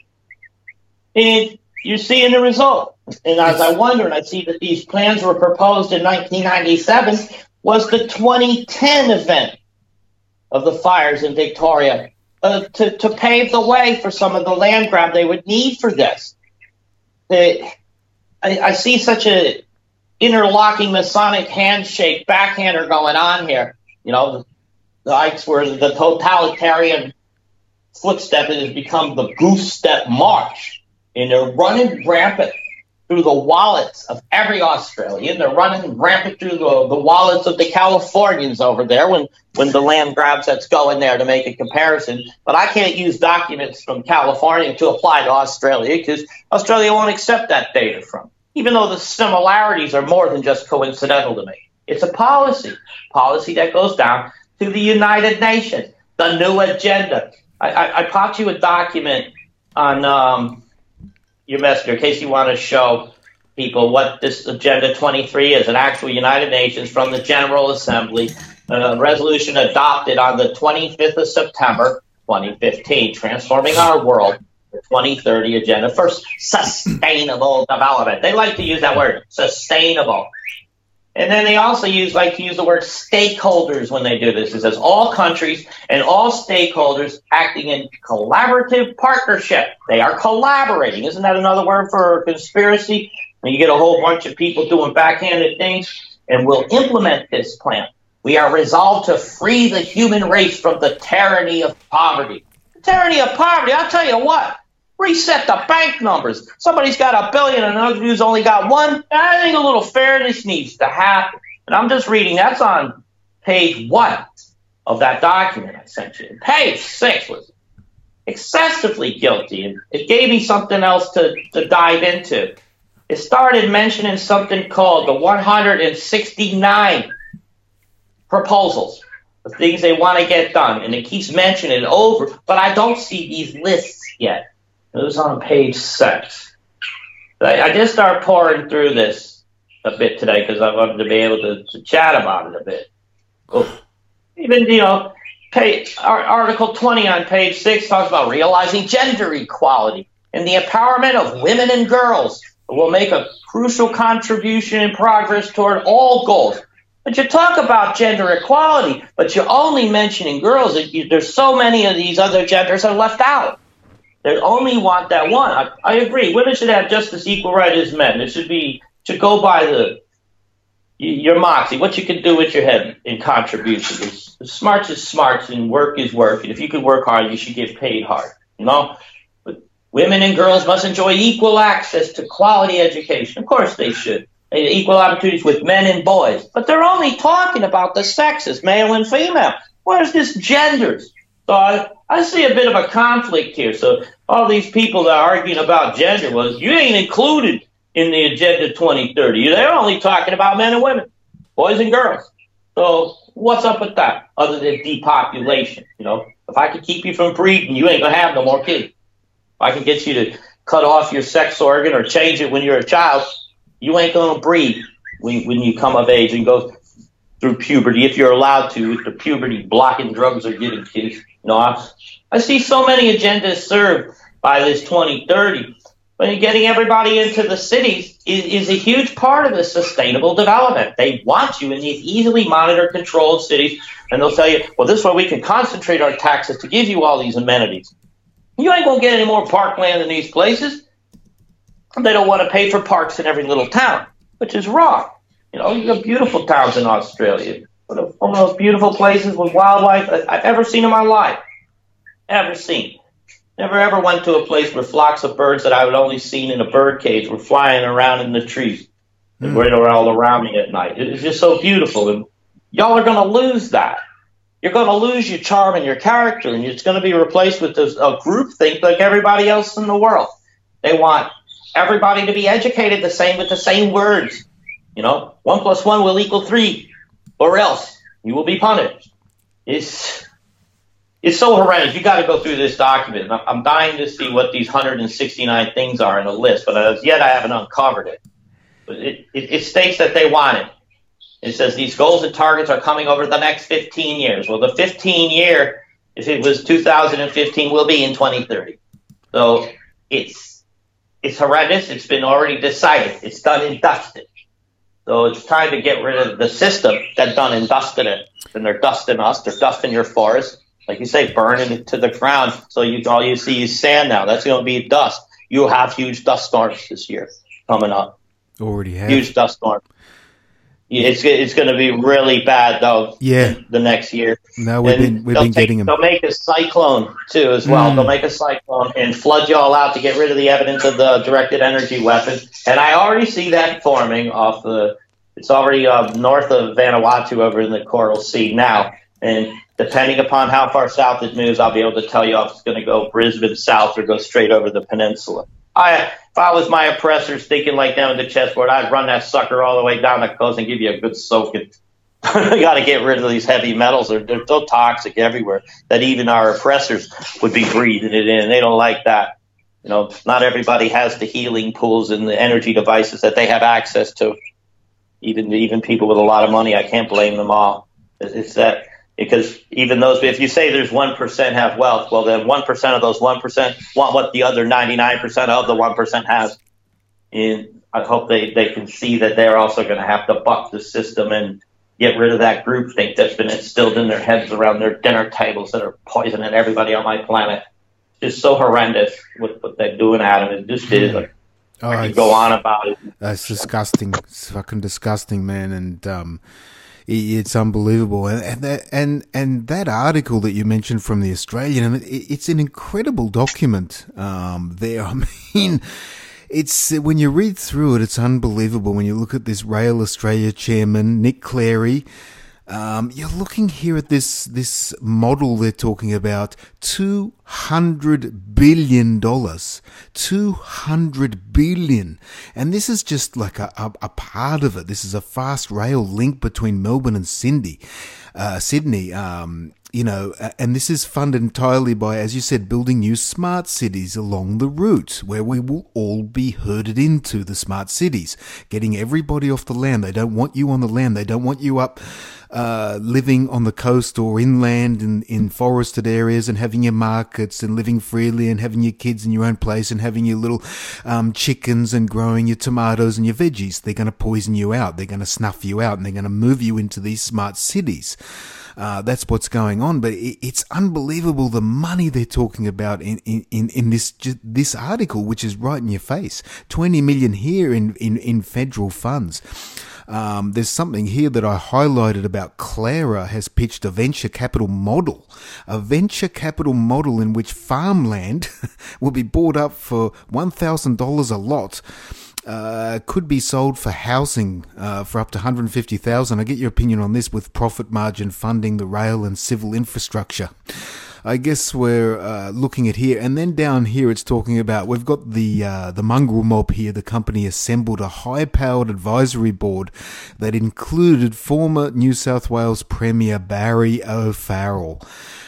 and you're seeing the result. And as I wonder, and I see that these plans were proposed in nineteen ninety-seven, was the twenty ten event of the fires in Victoria. Uh, to, to pave the way for some of the land grab they would need for this. It, I, I see such a interlocking Masonic handshake backhander going on here. You know, the, the Ikes were the totalitarian footstep has become the goose step march. And they're running rampant through the wallets of every Australian. They're running rampant through the, the wallets of the Californians over there when, when the land grabs that's going there to make a comparison. But I can't use documents from California to apply to Australia because Australia won't accept that data from, even though the similarities are more than just coincidental to me. It's a policy, policy that goes down to the United Nations, the new agenda. I, I, I popped you a document on um, your messenger in case you want to show people what this Agenda twenty-three is, an actual United Nations from the General Assembly, a resolution adopted on the twenty-fifth of September, twenty fifteen, transforming our world, the twenty thirty Agenda for Sustainable Development. They like to use that word, sustainable. And then they also use like to use the word stakeholders when they do this. It says all countries and all stakeholders acting in collaborative partnership. They are collaborating. Isn't that another word for conspiracy? When you get a whole bunch of people doing backhanded things, and will implement this plan. We are resolved to free the human race from the tyranny of poverty. The tyranny of poverty, I'll tell you what. Reset the bank numbers. Somebody's got a billion and another dude's only got one. I think a little fairness needs to happen. And I'm just reading, that's on page one of that document I sent you. And page six was excessively guilty, and it gave me something else to, to dive into. It started mentioning something called the one hundred sixty-nine proposals, the things they want to get done, and it keeps mentioning it over, but I don't see these lists yet. It was on page six. I, I just started pouring through this a bit today because I wanted to be able to, to chat about it a bit. Oh. Even, you know, page, Article twenty on page six talks about realizing gender equality and the empowerment of women and girls. It will make a crucial contribution and progress toward all goals. But you talk about gender equality, but you're only mentioning girls. There's so many of these other genders are left out. They only want that one. I, I agree. Women should have just as equal right as men. It should be should go by the your moxie, what you can do with your head in contribution. It's, smarts is smarts and work is work. And if you can work hard, you should get paid hard. You know, but women and girls must enjoy equal access to quality education. Of course, they should. Equal opportunities with men and boys. But they're only talking about the sexes, male and female. Where's this genders? So I, I see a bit of a conflict here. So all these people that are arguing about gender was, you ain't included in the Agenda twenty thirty. They're only talking about men and women, boys and girls. So what's up with that other than depopulation? You know, if I could keep you from breeding, you ain't going to have no more kids. If I can get you to cut off your sex organ or change it when you're a child, you ain't going to breed when, when you come of age and go through puberty, if you're allowed to, with the puberty blocking drugs are giving kids. You know, I, I see so many agendas served by this twenty thirty. But getting everybody into the cities is, is a huge part of the sustainable development. They want you in these easily monitored, controlled cities, and they'll tell you, well, this is where we can concentrate our taxes to give you all these amenities. You ain't going to get any more parkland in these places. They don't want to pay for parks in every little town, which is wrong. You know, you have beautiful towns in Australia. One of the most beautiful places with wildlife I've ever seen in my life. Ever seen. Never ever went to a place where flocks of birds that I would only seen in a bird cage were flying around in the trees and right all around me at night. It was just so beautiful. And y'all are going to lose that. You're going to lose your charm and your character, and it's going to be replaced with this, a groupthink like everybody else in the world. They want everybody to be educated the same with the same words. You know, one plus one will equal three, or else you will be punished. It's it's so horrendous. You got to go through this document. I'm dying to see what these one hundred sixty-nine things are in a list, but as yet I haven't uncovered it. But it, it, it states that they want it. It says these goals and targets are coming over the next fifteen years. Well, the fifteen year, if it was two thousand fifteen, will be in twenty thirty. So it's it's horrendous. It's been already decided. It's done and dusted. So it's time to get rid of the system that done and dusted it. And they're dusting us. They're dusting your forest. Like you say, burning it to the ground. So you all you see is sand now. That's going to be dust. You'll have huge dust storms this year coming up. Already have. Huge dust storms. It's it's going to be really bad though. Yeah. The next year. No, we've and been we've been take, getting them. They'll make a cyclone too as well. Mm. They'll make a cyclone and flood you all out to get rid of the evidence of the directed energy weapon. And I already see that forming off the. It's already uh, north of Vanuatu over in the Coral Sea now. And depending upon how far south it moves, I'll be able to tell you if it's going to go Brisbane south or go straight over the peninsula. I, if I was my oppressors thinking like down the chessboard, I'd run that sucker all the way down the coast and give you a good soaking. You got to get rid of these heavy metals. They're, they're so toxic everywhere that even our oppressors would be breathing it in. They don't like that. You know, not everybody has the healing pools and the energy devices that they have access to. Even even people with a lot of money, I can't blame them all. It's that because even those, if you say there's one percent have wealth, well then one percent of those one percent want what the other ninety-nine percent of the one percent has. And I hope they, they can see that they're also going to have to buck the system and get rid of that groupthink that's been instilled in their heads around their dinner tables that are poisoning everybody on my planet. It's just so horrendous what, what they're doing, Adam. It just is. Like, Oh, I could go on about it. That's disgusting. It's fucking disgusting, man. And um, It's unbelievable, and and that, and and that article that you mentioned from the Australian, I mean, it's an incredible document. Um, there, I mean, it's when you read through it, it's unbelievable. When you look at this Rail Australia chairman, Nick Cleary, um, you're looking here at this this model they're talking about, two hundred billion dollars, two hundred billion, and this is just like a, a, a part of it. This is a fast rail link between Melbourne and Sydney, uh, Sydney. Um, you know, and this is funded entirely by, as you said, building new smart cities along the route where we will all be herded into the smart cities, getting everybody off the land. They don't want you on the land. They don't want you up uh, living on the coast or inland in, in forested areas and having your markets and living freely and having your kids in your own place and having your little um, chickens and growing your tomatoes and your veggies. They're going to poison you out. They're going to snuff you out and they're going to move you into these smart cities. Uh, that's what's going on, but it, it's unbelievable the money they're talking about in, in, in this this article, which is right in your face. twenty million here in, in, in federal funds. Um, there's something here that I highlighted about Clara has pitched a venture capital model, a venture capital model in which farmland will be bought up for one thousand dollars a lot. Uh, could be sold for housing uh, for up to one hundred fifty thousand dollars. I get your opinion on this, with profit margin funding the rail and civil infrastructure. I guess we're uh, looking at here, and then down here it's talking about, we've got the uh, the mongrel mob here. The company assembled a high-powered advisory board that included former New South Wales Premier Barry O'Farrell.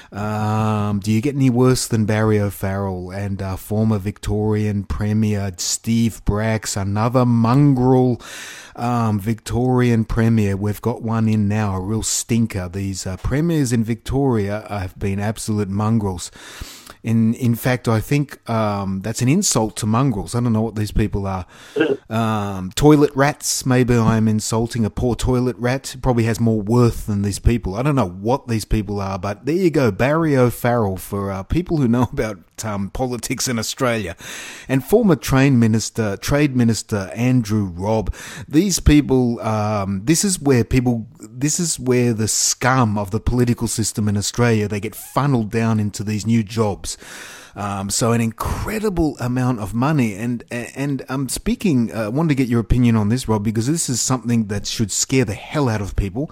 Um, do you get any worse than Barry O'Farrell? And uh, former Victorian Premier Steve Bracks, another mongrel um, Victorian Premier. We've got one in now, a real stinker. These uh, premiers in Victoria have been absolute mongrels. In in fact, I think um, that's an insult to mongrels. I don't know what these people are. Um, toilet rats. Maybe I'm insulting a poor toilet rat. It probably has more worth than these people. I don't know what these people are, but there you go. Barry O'Farrell, for uh, people who know about um, politics in Australia. And former Trade Minister, Trade Minister Andrew Robb. These people, um, this is where people, this is where the scum of the political system in Australia, they get funneled down into these new jobs. Um, so an incredible amount of money. And, and I'm speaking, I uh, wanted to get your opinion on this, Rob, because this is something that should scare the hell out of people.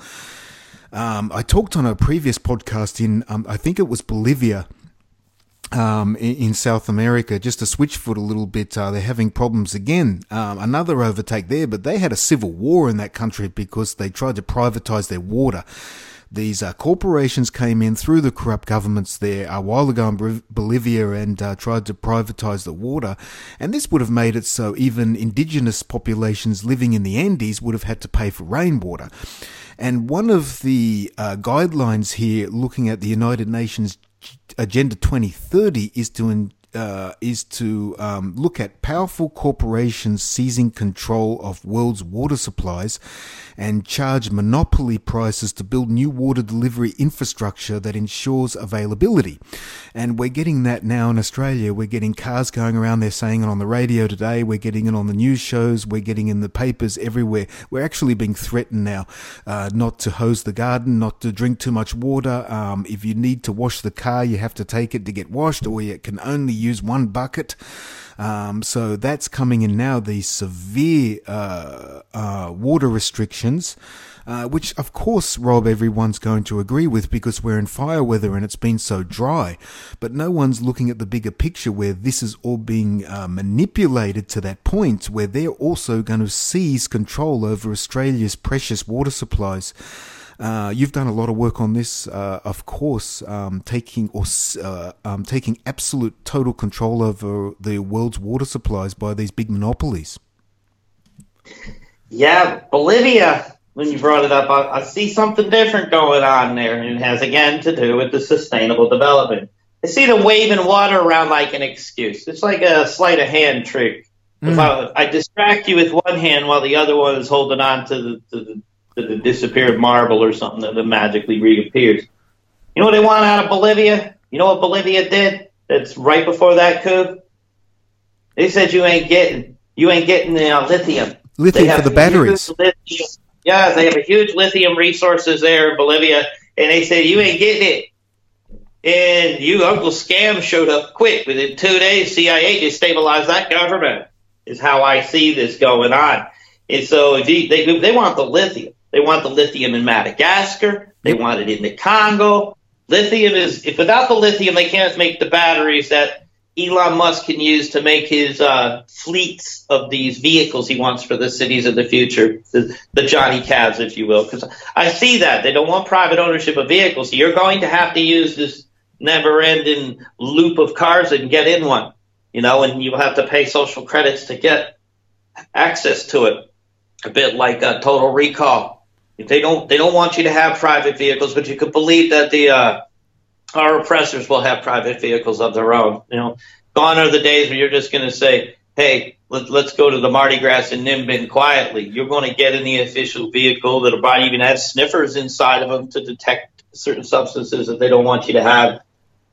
Um, I talked on a previous podcast in, um, I think it was Bolivia, um, in, in South America, just to switch foot a little bit. Uh, they're having problems again. Um, another overtake there, but they had a civil war in that country because they tried to privatize their water. These uh, corporations came in through the corrupt governments there a while ago in Bolivia and uh, tried to privatize the water. And this would have made it so even indigenous populations living in the Andes would have had to pay for rainwater. And one of the uh, guidelines here, looking at the United Nations Agenda twenty thirty, is to in, uh, is to um, look at powerful corporations seizing control of world's water supplies and charge monopoly prices to build new water delivery infrastructure that ensures availability. And we're getting that now in Australia. We're getting cars going around there saying it on the radio today. We're getting it on the news shows. We're getting in the papers everywhere. We're actually being threatened now uh, not to hose the garden, not to drink too much water. Um, if you need to wash the car, you have to take it to get washed, or you can only use one bucket. Um, so that's coming in now, these severe uh, uh, water restrictions, uh, which of course, Rob, everyone's going to agree with because we're in fire weather and it's been so dry. But no one's looking at the bigger picture where this is all being uh, manipulated to that point where they're also going to seize control over Australia's precious water supplies. Uh, you've done a lot of work on this, uh, of course, um, taking or uh, um, taking absolute total control over the world's water supplies by these big monopolies. Yeah, Bolivia, when you brought it up, I, I see something different going on there, and it has, again, to do with the sustainable development. I see them waving water around like an excuse. It's like a sleight of hand trick. Mm. If I, I distract you with one hand while the other one is holding on to the, to the the disappeared marble or something that magically reappears. You know what they want out of Bolivia? You know what Bolivia did? That's right before that coup. They said you ain't getting you ain't getting the uh, lithium. Lithium for the batteries. Lithium. Yeah, Yeah, they have a huge lithium resources there in Bolivia, and they said, you ain't getting it. And you, Uncle Scam, showed up quick. Within two days, C I A destabilized that government, is how I see this going on. And so if you, they, they want the lithium. They want the lithium in Madagascar. They want it in the Congo. Lithium is, if without the lithium, they can't make the batteries that Elon Musk can use to make his uh, fleets of these vehicles he wants for the cities of the future, the, the Johnny Cabs, if you will. Because I see that. They don't want private ownership of vehicles. So you're going to have to use this never-ending loop of cars and get in one, you know, and you'll have to pay social credits to get access to it, a bit like a Total Recall. They don't they don't want you to have private vehicles, but you could believe that the uh, our oppressors will have private vehicles of their own. You know, gone are the days where you're just going to say, hey, let, let's go to the Mardi Gras in Nimbin quietly. You're going to get in the official vehicle that probably even have sniffers inside of them to detect certain substances that they don't want you to have.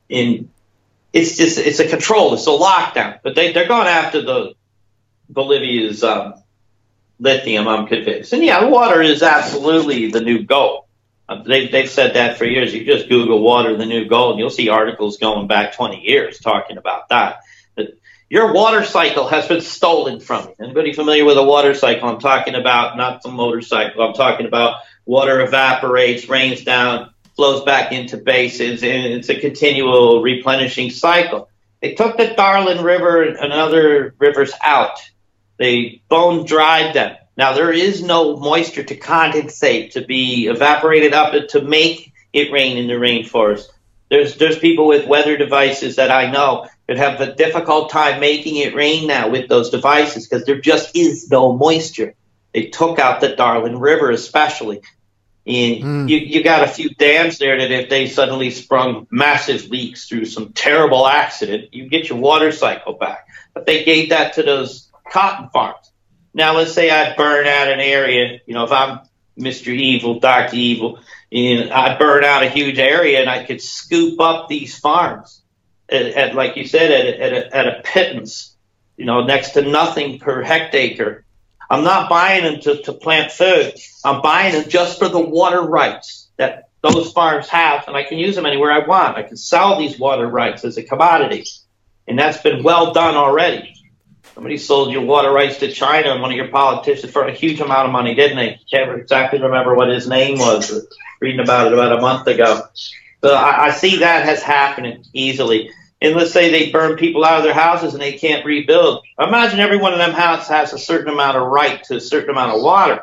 In it's just it's a control, it's a lockdown. But they they're going after the Bolivia's um, lithium, I'm convinced. And yeah, water is absolutely the new gold. Uh, they, they've said that for years. You just Google water, the new gold, and you'll see articles going back twenty years talking about that. That your water cycle has been stolen from you. Anybody familiar with a water cycle? I'm talking about not the motorcycle. I'm talking about water evaporates, rains down, flows back into basins, and it's a continual replenishing cycle. They took the Darling River and other rivers out. They bone dried them. Now, there is no moisture to condensate, to be evaporated up, to make it rain in the rainforest. There's there's people with weather devices that I know that have a difficult time making it rain now with those devices because there just is no moisture. They took out the Darling River especially. And mm. you, you got a few dams there that if they suddenly sprung massive leaks through some terrible accident, you get your water cycle back. But they gave that to those cotton farms. Now, let's say I burn out an area, you know, if I'm Mister Evil, Doctor Evil, and I burn out a huge area and I could scoop up these farms at, at like you said, at a, at a, at a pittance, you know, next to nothing per hectare. I'm not buying them to, to plant food. I'm buying them just for the water rights that those farms have, and I can use them anywhere I want. I can sell these water rights as a commodity, and that's been well done already. Somebody sold your water rights to China and one of your politicians for a huge amount of money, didn't they? Can't exactly remember what his name was. Reading about it about a month ago. So I, I see that has happening easily. And let's say they burn people out of their houses and they can't rebuild. Imagine every one of them houses has a certain amount of right to a certain amount of water.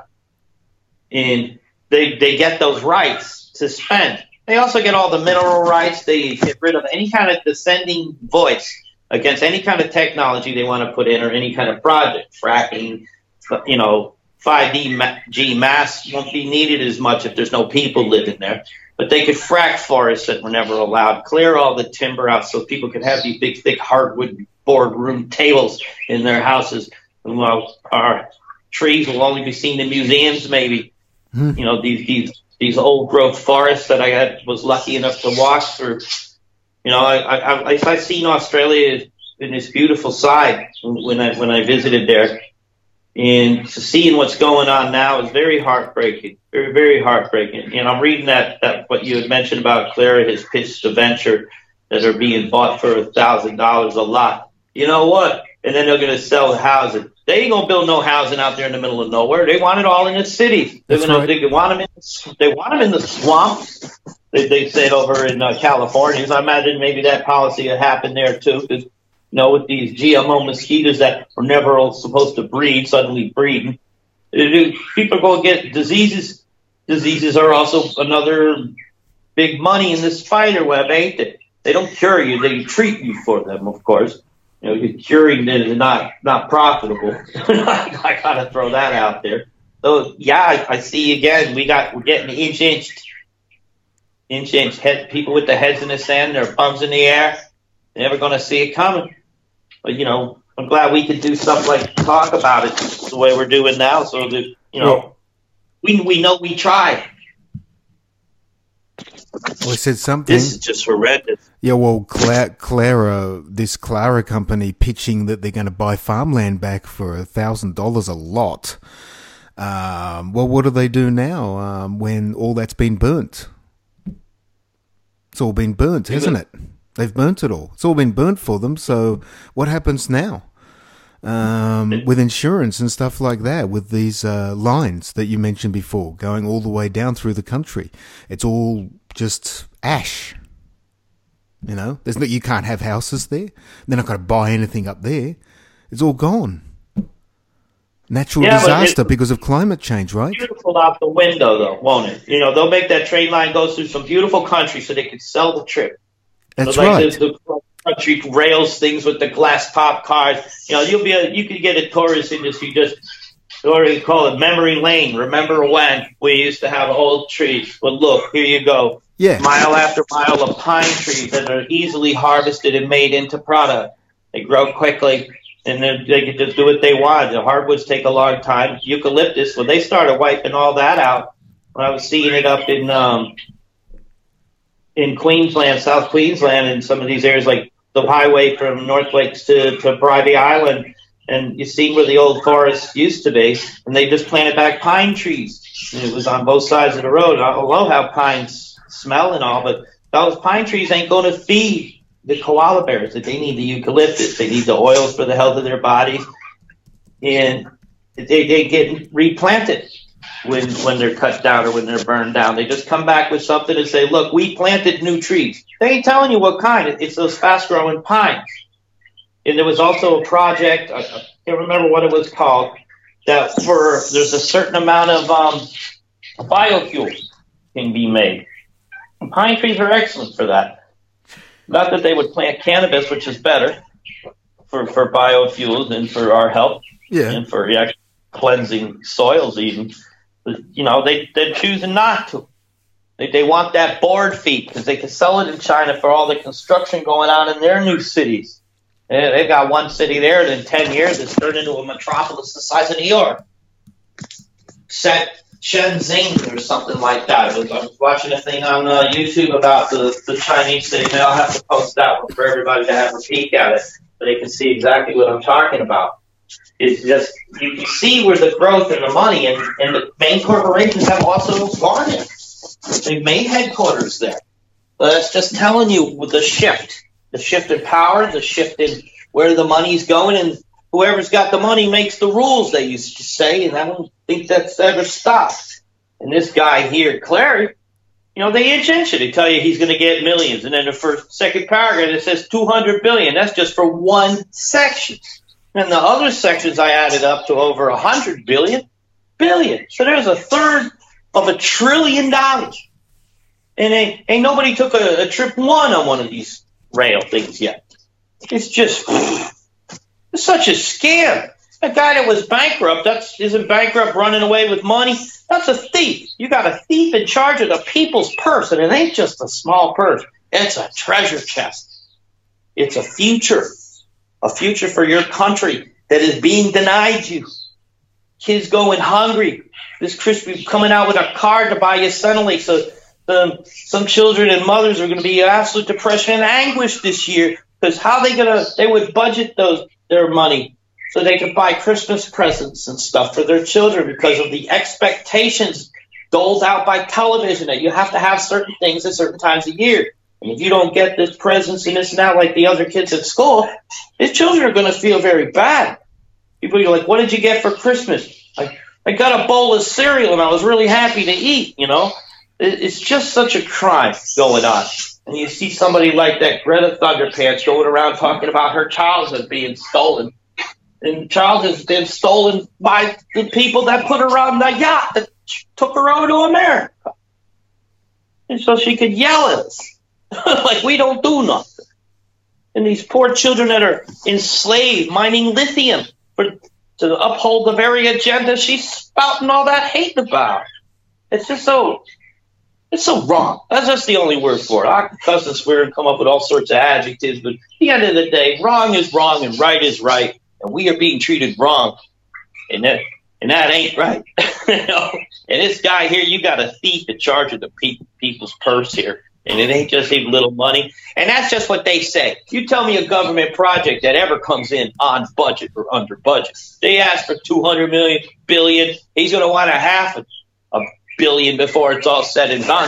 And they they get those rights to spend. They also get all the mineral rights. They get rid of any kind of dissenting voice against any kind of technology they want to put in or any kind of project. Fracking, you know, five G mass won't be needed as much if there's no people living there. But they could frack forests that were never allowed, clear all the timber out so people could have these big, thick hardwood boardroom tables in their houses. Well, our trees will only be seen in museums, maybe. Mm-hmm. You know, these these these old growth forests that I had, was lucky enough to walk through. You know, I I I, I seen Australia in this beautiful side when I when I visited there. And seeing what's going on now is very heartbreaking, very, very heartbreaking. And I'm reading that, that what you had mentioned about Clara has pitched a venture that are being bought for a thousand dollars a lot. You know what? And then they're going to sell the housing. They ain't going to build no housing out there in the middle of nowhere. They want it all in the cities. They're going right. to, they want them in, they want them in the swamps. They, they said over in uh, California. So I imagine maybe that policy will happen there too. Because you know, with these G M O mosquitoes that were never supposed to breed, suddenly breeding. People are going to get diseases. Diseases are also another big money in this spider web, ain't they? They don't cure you. They treat you for them, of course. You know, you're curing it is not, not profitable. I got to throw that out there. So, yeah, I, I see again, we got, we're getting inch-inched, inch-inch head, people with their heads in the sand, their thumbs in the air. They're never going to see it coming. But, you know, I'm glad we could do stuff like talk about it the way we're doing now so that, you know, we we know we tried. Well, I said something. This is just horrendous. Yeah, well, Cla- Clara, this Clara company pitching that they're going to buy farmland back for one thousand dollars a lot. Um, well, what do they do now um, when all that's been burnt? It's all been burnt, hasn't it? They've burnt it all. It's all been burnt for them. So what happens now um, with insurance and stuff like that, with these uh, lines that you mentioned before, going all the way down through the country? It's all just ash. You know, there's no, you can't have houses there. They're not going to buy anything up there. It's all gone. Natural yeah, disaster because of climate change, right? Beautiful out the window, though, won't it? You know, they'll make that train line go through some beautiful country so they can sell the trip. That's so like right. The, the country rails things with the glass top cars. You know, you'll be a, you could get a tourist industry just, what do you call it, memory lane. Remember when we used to have old trees? Well, look, here you go. Yeah. Mile after mile of pine trees that are easily harvested and made into product. They grow quickly. And then they can just do what they want. The hardwoods take a long time. Eucalyptus, when they started wiping all that out, when I was seeing it up in um, in Queensland, South Queensland, and some of these areas like the highway from North Lakes to, to Bribey Island, and you see where the old forest used to be, and they just planted back pine trees. And it was on both sides of the road. I don't know how pines smell and all, but those pine trees ain't going to feed the koala bears. That they need the eucalyptus. They need the oils for the health of their bodies. And they, they get replanted when when they're cut down or when they're burned down. They just come back with something and say, look, we planted new trees. They ain't telling you what kind. It's those fast-growing pines. And there was also a project, I can't remember what it was called, that for there's a certain amount of um, biofuel can be made. And pine trees are excellent for that. Not that they would plant cannabis, which is better for, for biofuels and for our health, yeah, and for actually cleansing soils even. But, you know, they, they're choosing not to. They, they want that board feet because they can sell it in China for all the construction going on in their new cities. And they've got one city there that in ten years it's turned into a metropolis the size of New York. Set Shenzhen or something like that. I was, I was watching a thing on uh, YouTube about the, the Chinese city. Maybe I'll have to post that one for everybody to have a peek at it so they can see exactly what I'm talking about. It's just, you can see where the growth and the money, and, and the main corporations have also gone in. They've made headquarters there. But that's just telling you with the shift, the shift in power, the shift in where the money's going, and whoever's got the money makes the rules, they used to say, and I don't think that's ever stopped. And this guy here, Clary, you know, they inch inch it. They tell you he's going to get millions, and then the first, second paragraph, it says two hundred billion dollars. That's just for one section. And the other sections I added up to over one hundred billion billion. So there's a third of a trillion dollars. And ain't, ain't nobody took a, a trip one on one of these rail things yet. It's just... It's such a scam. A guy that was bankrupt, that's isn't bankrupt running away with money. That's a thief. You got a thief in charge of the people's purse, and it ain't just a small purse. It's a treasure chest. It's a future, a future for your country that is being denied you. Kids going hungry. This Christmas coming out with a card to buy you Centrelink. So um, some children and mothers are going to be in absolute depression and anguish this year because how they gonna? They would budget those. Their money so they could buy Christmas presents and stuff for their children because of the expectations doled out by television that you have to have certain things at certain times of year. And if you don't get this presents and this and that like the other kids at school, his children are going to feel very bad. People are like, what did you get for Christmas? I, I got a bowl of cereal and I was really happy to eat, you know. It, it's just such a crime going on. And you see somebody like that Greta Thunderpants going around talking about her childhood being stolen. And child has been stolen by the people that put her on the yacht that took her over to America. And so she could yell at us like we don't do nothing. And these poor children that are enslaved, mining lithium for to uphold the very agenda she's spouting all that hate about. It's just so... It's so wrong. That's just the only word for it. I can cuss and swear and come up with all sorts of adjectives, but at the end of the day, wrong is wrong and right is right, and we are being treated wrong, and that and that ain't right. You know? And this guy here, you got a thief in charge of the pe- people's purse here. And it ain't just even little money. And that's just what they say. You tell me a government project that ever comes in on budget or under budget. They ask for two hundred million, billion. He's going to want a half a, a billion before it's all said and done.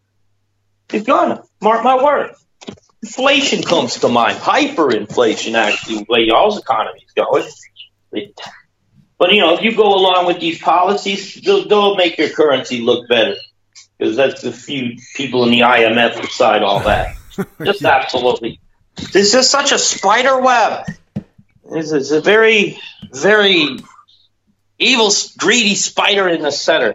He's going to. Mark my word. Inflation comes to mind. Hyperinflation, actually, the way y'all's economy is going. But, you know, if you go along with these policies, they'll, they'll make your currency look better. Because that's a few people in the I M F decide all that. Just yeah. Absolutely. This is such a spider web. This is a very, very evil, greedy spider in the center.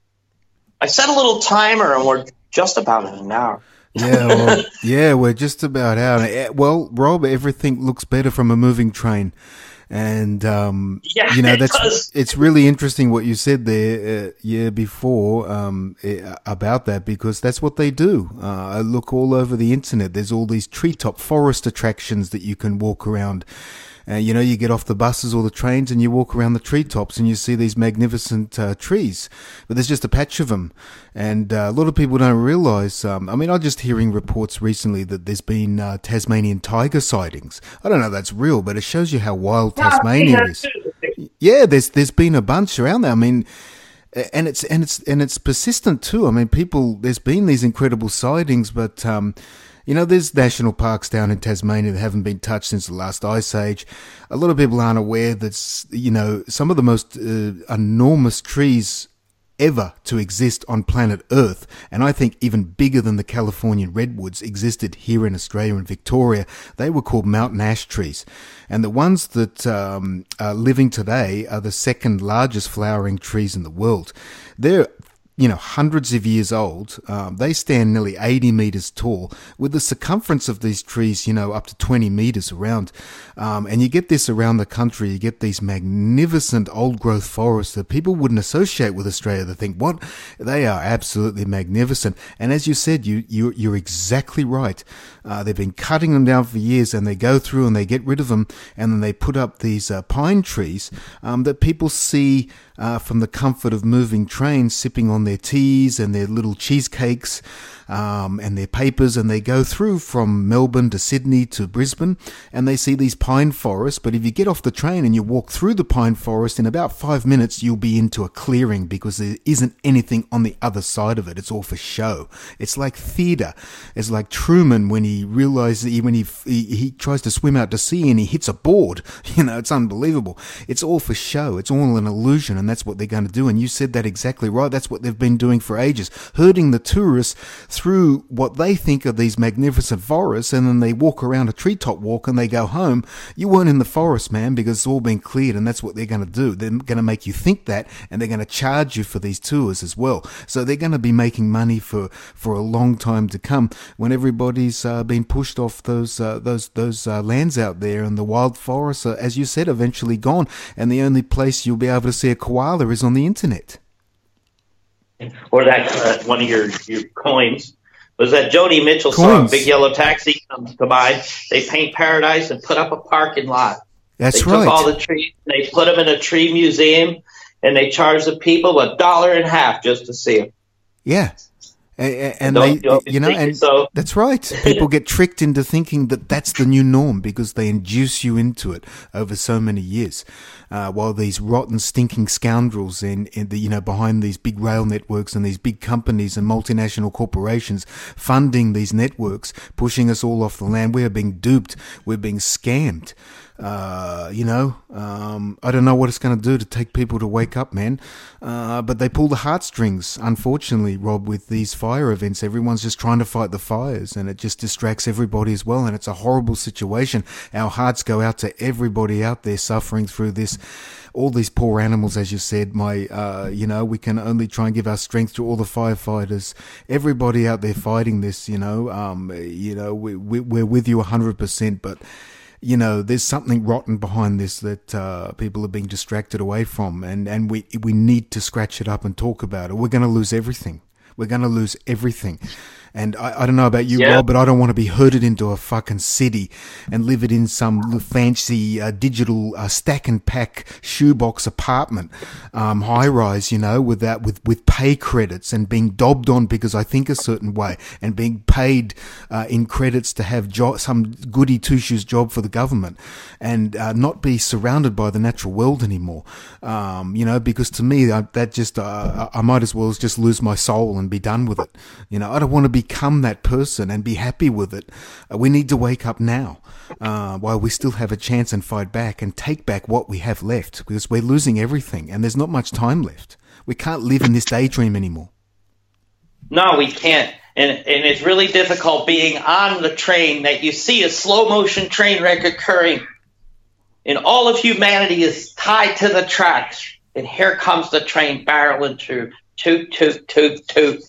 I set a little timer, and we're just about in an hour. yeah, well, yeah, we're just about out. Well, Rob, everything looks better from a moving train. And, um, yeah, you know, that's, it does. It's really interesting what you said there, uh, yeah, before, um, uh, about that, because that's what they do. Uh, I look all over the internet. There's all these treetop forest attractions that you can walk around. Uh, you know, you get off the buses or the trains and you walk around the treetops and you see these magnificent uh, trees, but there's just a patch of them. And uh, a lot of people don't realize, um, I mean, I'm just hearing reports recently that there's been uh, Tasmanian tiger sightings. I don't know if that's real, but it shows you how wild Tasmania is. Yeah, there's there's been a bunch around there. I mean, and it's and it's and it's persistent too. I mean, people, there's been these incredible sightings, but um you know, there's national parks down in Tasmania that haven't been touched since the last ice age. A lot of people aren't aware that, you know, some of the most uh, enormous trees ever to exist on planet Earth, and I think even bigger than the Californian redwoods, existed here in Australia and Victoria. They were called mountain ash trees. And the ones that um, are living today are the second largest flowering trees in the world. They're you know, hundreds of years old. Um, they stand nearly eighty meters tall, with the circumference of these trees, you know, up to twenty meters around. Um, and you get this around the country. You get these magnificent old growth forests that people wouldn't associate with Australia. They think, what? They are absolutely magnificent. And as you said, you, you, you're exactly right. Uh, they've been cutting them down for years, and they go through and they get rid of them, and then they put up these uh, pine trees um, that people see uh, from the comfort of moving trains, sipping on their teas and their little cheesecakes um, and their papers, and they go through from Melbourne to Sydney to Brisbane, and they see these pine forests. But if you get off the train and you walk through the pine forest, in about five minutes you'll be into a clearing, because there isn't anything on the other side of it. It's all for show. It's like theatre. It's like Truman when he realizes that he, when he, he he tries to swim out to sea and he hits a board. You know, it's unbelievable. It's all for show. It's all an illusion, and that's what they're going to do. And you said that exactly right. That's what they've been doing for ages, herding the tourists through what they think are these magnificent forests, and then they walk around a treetop walk and they go home. You weren't in the forest, man, because it's all been cleared, and that's what they're going to do. They're going to make you think that, and they're going to charge you for these tours as well. So they're going to be making money for, for a long time to come, when everybody's uh, been pushed off those uh, those those uh, lands out there, and the wild forests are, as you said, eventually gone, and the only place you'll be able to see a koala is on the internet. Or that uh, one of your, your coins was that Joni Mitchell Coins. song, Big Yellow Taxi comes to mind. They paint paradise and put up a parking lot. That's they right. They took all the trees, they put them in a tree museum, and they charge the people a dollar and a half just to see them. Yeah. And, and don't, they, don't you know, and so. That's right. People get tricked into thinking that that's the new norm, because they induce you into it over so many years. Uh, while these rotten, stinking scoundrels in, in the, you know, behind these big rail networks and these big companies and multinational corporations funding these networks, pushing us all off the land, we are being duped. We're being scammed. Uh, you know, um, I don't know what it's going to do to take people to wake up, man. Uh, but they pull the heartstrings, unfortunately, Rob, with these fire events. Everyone's just trying to fight the fires, and it just distracts everybody as well. And it's a horrible situation. Our hearts go out to everybody out there suffering through this. All these poor animals, as you said, my, uh, you know, we can only try and give our strength to all the firefighters, everybody out there fighting this, you know, um, you know, we, we, we're with you a hundred percent, but you know, there's something rotten behind this that uh, people are being distracted away from, and, and we we need to scratch it up and talk about it. We're going to lose everything. We're going to lose everything. And I, I don't know about you, yeah. Rob, but I don't want to be herded into a fucking city and live it in some fancy uh, digital uh, stack and pack shoebox apartment, um, high rise, you know, with that, with, with pay credits and being dobbed on because I think a certain way and being paid uh, in credits to have jo- some goody two shoes job for the government and uh, not be surrounded by the natural world anymore. Um, you know, because to me, I, that just, uh, I might as well just lose my soul and be done with it. You know, I don't want to become that person and be happy with it. Uh, we need to wake up now, uh, while we still have a chance and fight back and take back what we have left because we're losing everything and there's not much time left. We can't live in this daydream anymore. No, we can't. And, and it's really difficult being on the train that you see a slow motion train wreck occurring and all of humanity is tied to the tracks. And here comes the train barreling through. Toot, toot, toot, toot.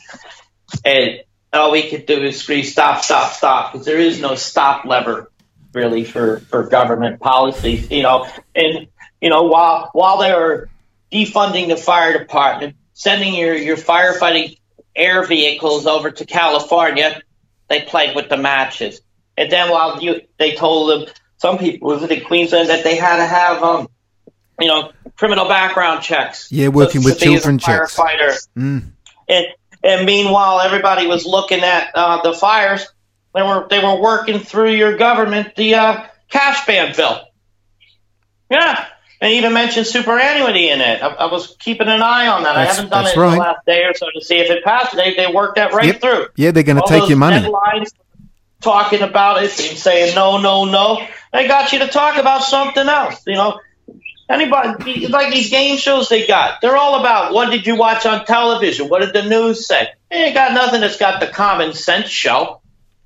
And all we could do is scream, stop, stop, stop, because there is no stop lever, really, for, for government policies, you know. And, you know, while while they were defunding the fire department, sending your, your firefighting air vehicles over to California, they played with the matches. And then while you, they told them, some people, was it in Queensland, that they had to have, um, you know, criminal background checks. Yeah, working with children checks. Mm. And and meanwhile, everybody was looking at uh, the fires. They were they were working through your government the uh, cash ban bill. Yeah, and even mentioned superannuity in it. I, I was keeping an eye on that. That's, I haven't done it right. in the last day or so to see if it passed. They they worked that right yep. through. Yeah, they're going to take your money. Headlines talking about it and saying no, no, no. They got you to talk about something else. You know. Anybody, like these game shows they got, they're all about what did you watch on television? What did the news say? They ain't got nothing that's got the common sense show.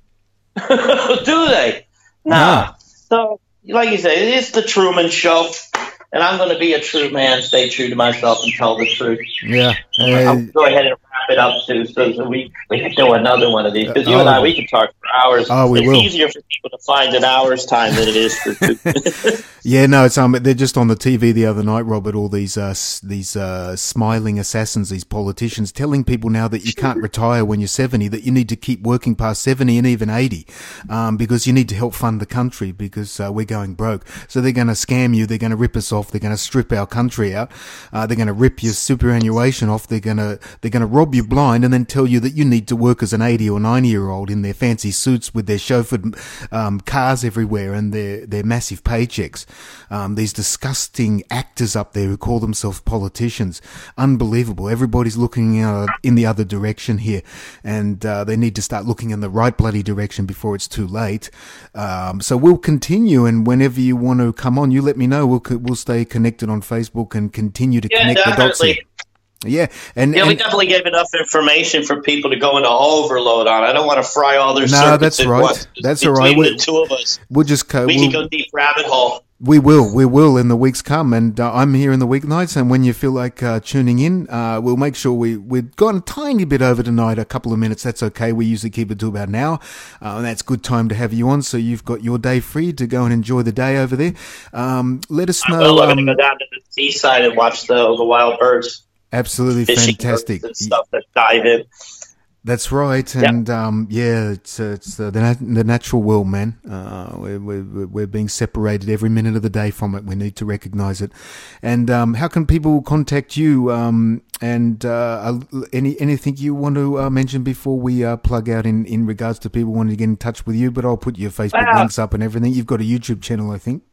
Do they? Nah. No. So, like you say, it's the Truman Show. And I'm going to be a true man, stay true to myself, and tell the truth. Yeah. Uh, I'll go ahead and wrap it up, too, so, so we, we can do another one of these. Because you uh, and I, we can talk for hours. Oh, we it's will. easier for people to find an hour's time than it is for two. Yeah, no, it's um, they're just on the T V the other night, Robert, all these uh, these uh, smiling assassins, these politicians, telling people now that you can't retire when you're seventy, that you need to keep working past seventy and even eighty, um, because you need to help fund the country because uh, we're going broke. So they're going to scam you, they're going to rip us off, they're going to strip our country out, uh, they're going to rip your superannuation off, they're going to they're going to rob you blind and then tell you that you need to work as an eighty or ninety year old in their fancy suits with their chauffeured um, cars everywhere and their their massive paychecks. Um, these disgusting actors up there who call themselves politicians. Unbelievable. Everybody's looking uh, in the other direction here, and uh, they need to start looking in the right bloody direction before it's too late. Um, so we'll continue, and whenever you want to come on, you let me know. We'll we'll stay connected on Facebook and continue to yeah, connect definitely. the dots here. Yeah, and yeah, and, we definitely gave enough information for people to go into overload on. I don't want to fry all their no, circuits that's at right. once. That's Between all right. the We, two of us, we'll just co- we we'll, can go deep rabbit hole. We will, we will in the weeks come, and uh, I'm here in the weeknights. And when you feel like uh, tuning in, uh, we'll make sure we we've gone a tiny bit over tonight, a couple of minutes. That's okay. We usually keep it to about an hour, uh, and that's good time to have you on. So you've got your day free to go and enjoy the day over there. Um, let us know. I will. I'm um, going to go down to the seaside and watch the the wild birds. Absolutely fantastic and stuff that dive in. That's right, and yep. um, yeah, it's uh, it's uh, the nat- the natural world, man. Uh, we're, we're we're being separated every minute of the day from it. We need to recognise it. And um, how can people contact you? Um, and uh, any anything you want to uh, mention before we uh, plug out in, in regards to people wanting to get in touch with you? But I'll put your Facebook wow. links up and everything. You've got a YouTube channel, I think.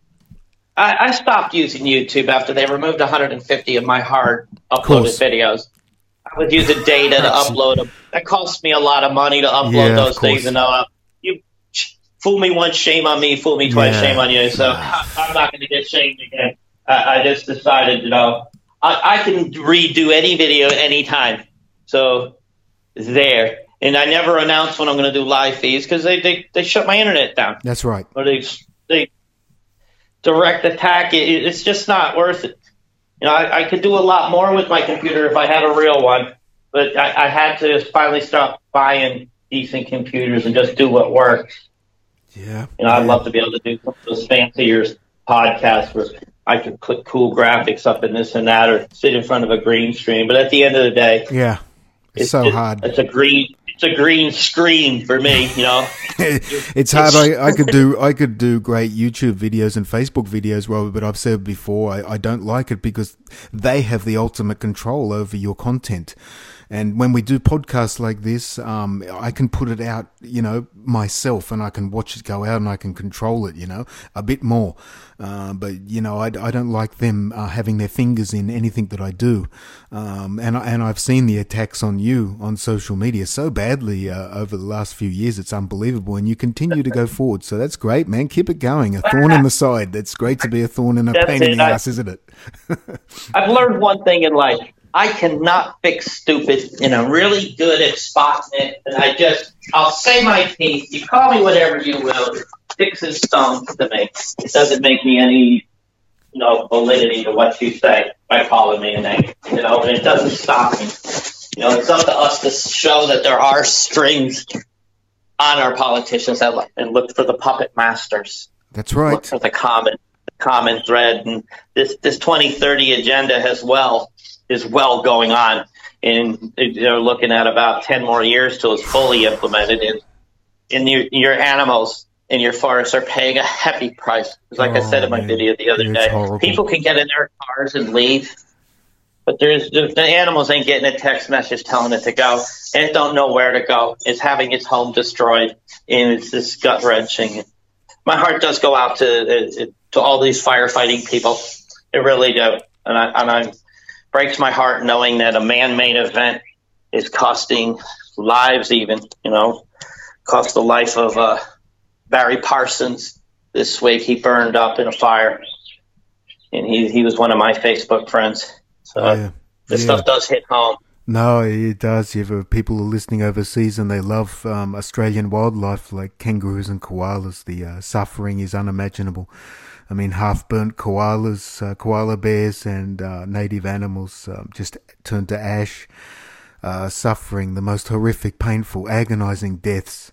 I, I stopped using YouTube after they removed one hundred fifty of my hard uploaded videos. I would use the data to upload them. That cost me a lot of money to upload yeah, those things. And uh, you fool me once, shame on me. Fool me twice, yeah. shame on you. So I, I'm not going to get shamed again. I, I just decided, you know, I, I can redo any video anytime. So it's there. And I never announce when I'm going to do live feeds because they, they, they shut my internet down. That's right. Or they, they direct attack it. It's just not worth it. You know, I, I could do a lot more with my computer if I had a real one, but I, I had to finally stop buying decent computers and just do what works. Yeah. You know, I'd love to be able to do some of those fancier podcasts where I could put cool graphics up and this and that or sit in front of a green screen. But at the end of the day, yeah, It's, it's so just, hard. It's a green. It's a green screen for me, you know. It's hard. I, I could do I could do great YouTube videos and Facebook videos, Robert, but I've said before I, I don't like it because they have the ultimate control over your content. And when we do podcasts like this, um, I can put it out, you know, myself, and I can watch it go out, and I can control it, you know, a bit more. Uh, but you know, I, I don't like them uh, having their fingers in anything that I do. Um, and I, and I've seen the attacks on you on social media so badly uh, over the last few years. It's unbelievable, and you continue to go forward. So that's great, man. Keep it going. A thorn in the side. That's great to be a thorn and a That's pain it. in the I, ass, isn't it? I've learned one thing in life. I cannot fix stupid, and I'm really good at spotting it. And I just, I'll say my piece. You call me whatever you will. Sticks and stones to me. It doesn't make me any, you know, validity to what you say by calling me a name. You know, and it doesn't stop me. You know, it's up to us to show that there are strings on our politicians and look for the puppet masters. That's right. Look for the common, common thread. And this, this twenty thirty agenda as well. is well going on, and they're looking at about ten more years till it's fully implemented. And, and your, your animals in your forests are paying a heavy price. Like oh, I said in my man. video the other it's day, horrible. People can get in their cars and leave, but there's the animals ain't getting a text message telling it to go, and it don't know where to go. It's having its home destroyed, and it's just gut wrenching. My heart does go out to to all these firefighting people. It really do, and I and I'm. breaks my heart knowing that a man-made event is costing lives even, you know, cost the life of uh, Barry Parsons this week. He burned up in a fire, and he he was one of my Facebook friends. So yeah. this yeah. stuff does hit home. No, it does. You have people who are listening overseas and they love um, Australian wildlife like kangaroos and koalas. The uh, suffering is unimaginable. I mean, half-burnt koalas, uh, koala bears, and uh, native animals um, just turned to ash, uh, suffering the most horrific, painful, agonizing deaths.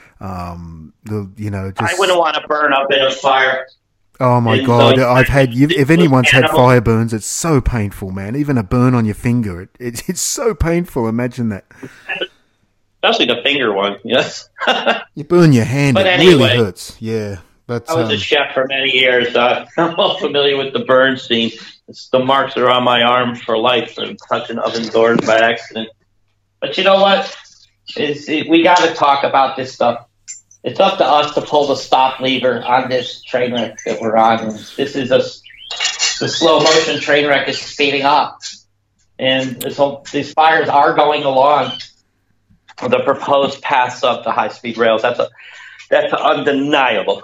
Um, the you know, just I wouldn't want to burn up in a fire. Oh my and God! So I've had. If anyone's had fire burns, it's so painful, man. Even a burn on your finger, it, it it's so painful. Imagine that. Especially the finger one. Yes. You burn your hand. But it anyway, really hurts. Yeah. But, I was um, a chef for many years. Uh, I'm well familiar with the burn scene. It's, the marks are on my arms for life from touching oven doors by accident. But you know what? It's, it, we got to talk about this stuff. It's up to us to pull the stop lever on this train wreck that we're on. And this is a the slow motion train wreck is speeding up, and this whole, these fires are going along the proposed paths of the high speed rails. That's a that's undeniable.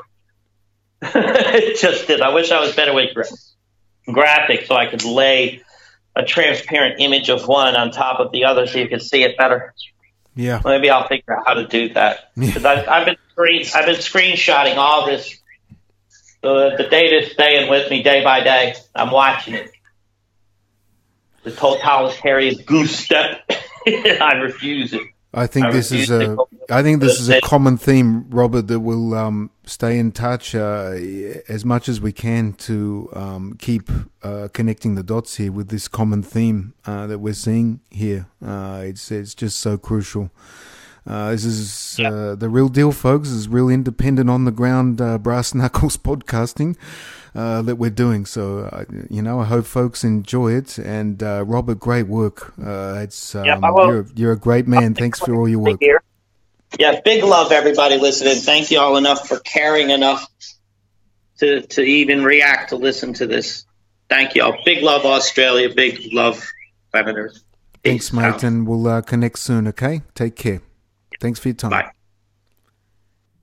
It just did. I wish I was better with gra- graphics so I could lay a transparent image of one on top of the other so you can see it better. Yeah. Maybe I'll figure out how to do that. Because I've, I've been screen, I've been screenshotting all this. So the data's staying with me day by day. I'm watching it. The Total Harry's goose step. I refuse it. I think I this is a. I think this is a common theme, Robert, that will um, stay in touch uh, as much as we can to um, keep uh, connecting the dots here with this common theme uh, that we're seeing here. Uh, it's it's just so crucial. Uh, this is uh, the real deal, folks. This is real independent, on the ground, uh, brass knuckles podcasting uh, that we're doing. So, uh, you know, I hope folks enjoy it. And uh, Robert, great work. Uh, it's um, yep, you're you're a great man. Thanks for all your work. Yeah, big love, everybody listening. Thank you all enough for caring enough to to even react to listen to this. Thank you all. Big love, Australia. Big love, Senators. Thanks, mate, and we'll uh, connect soon. Okay, take care. Thanks for your time. Bye.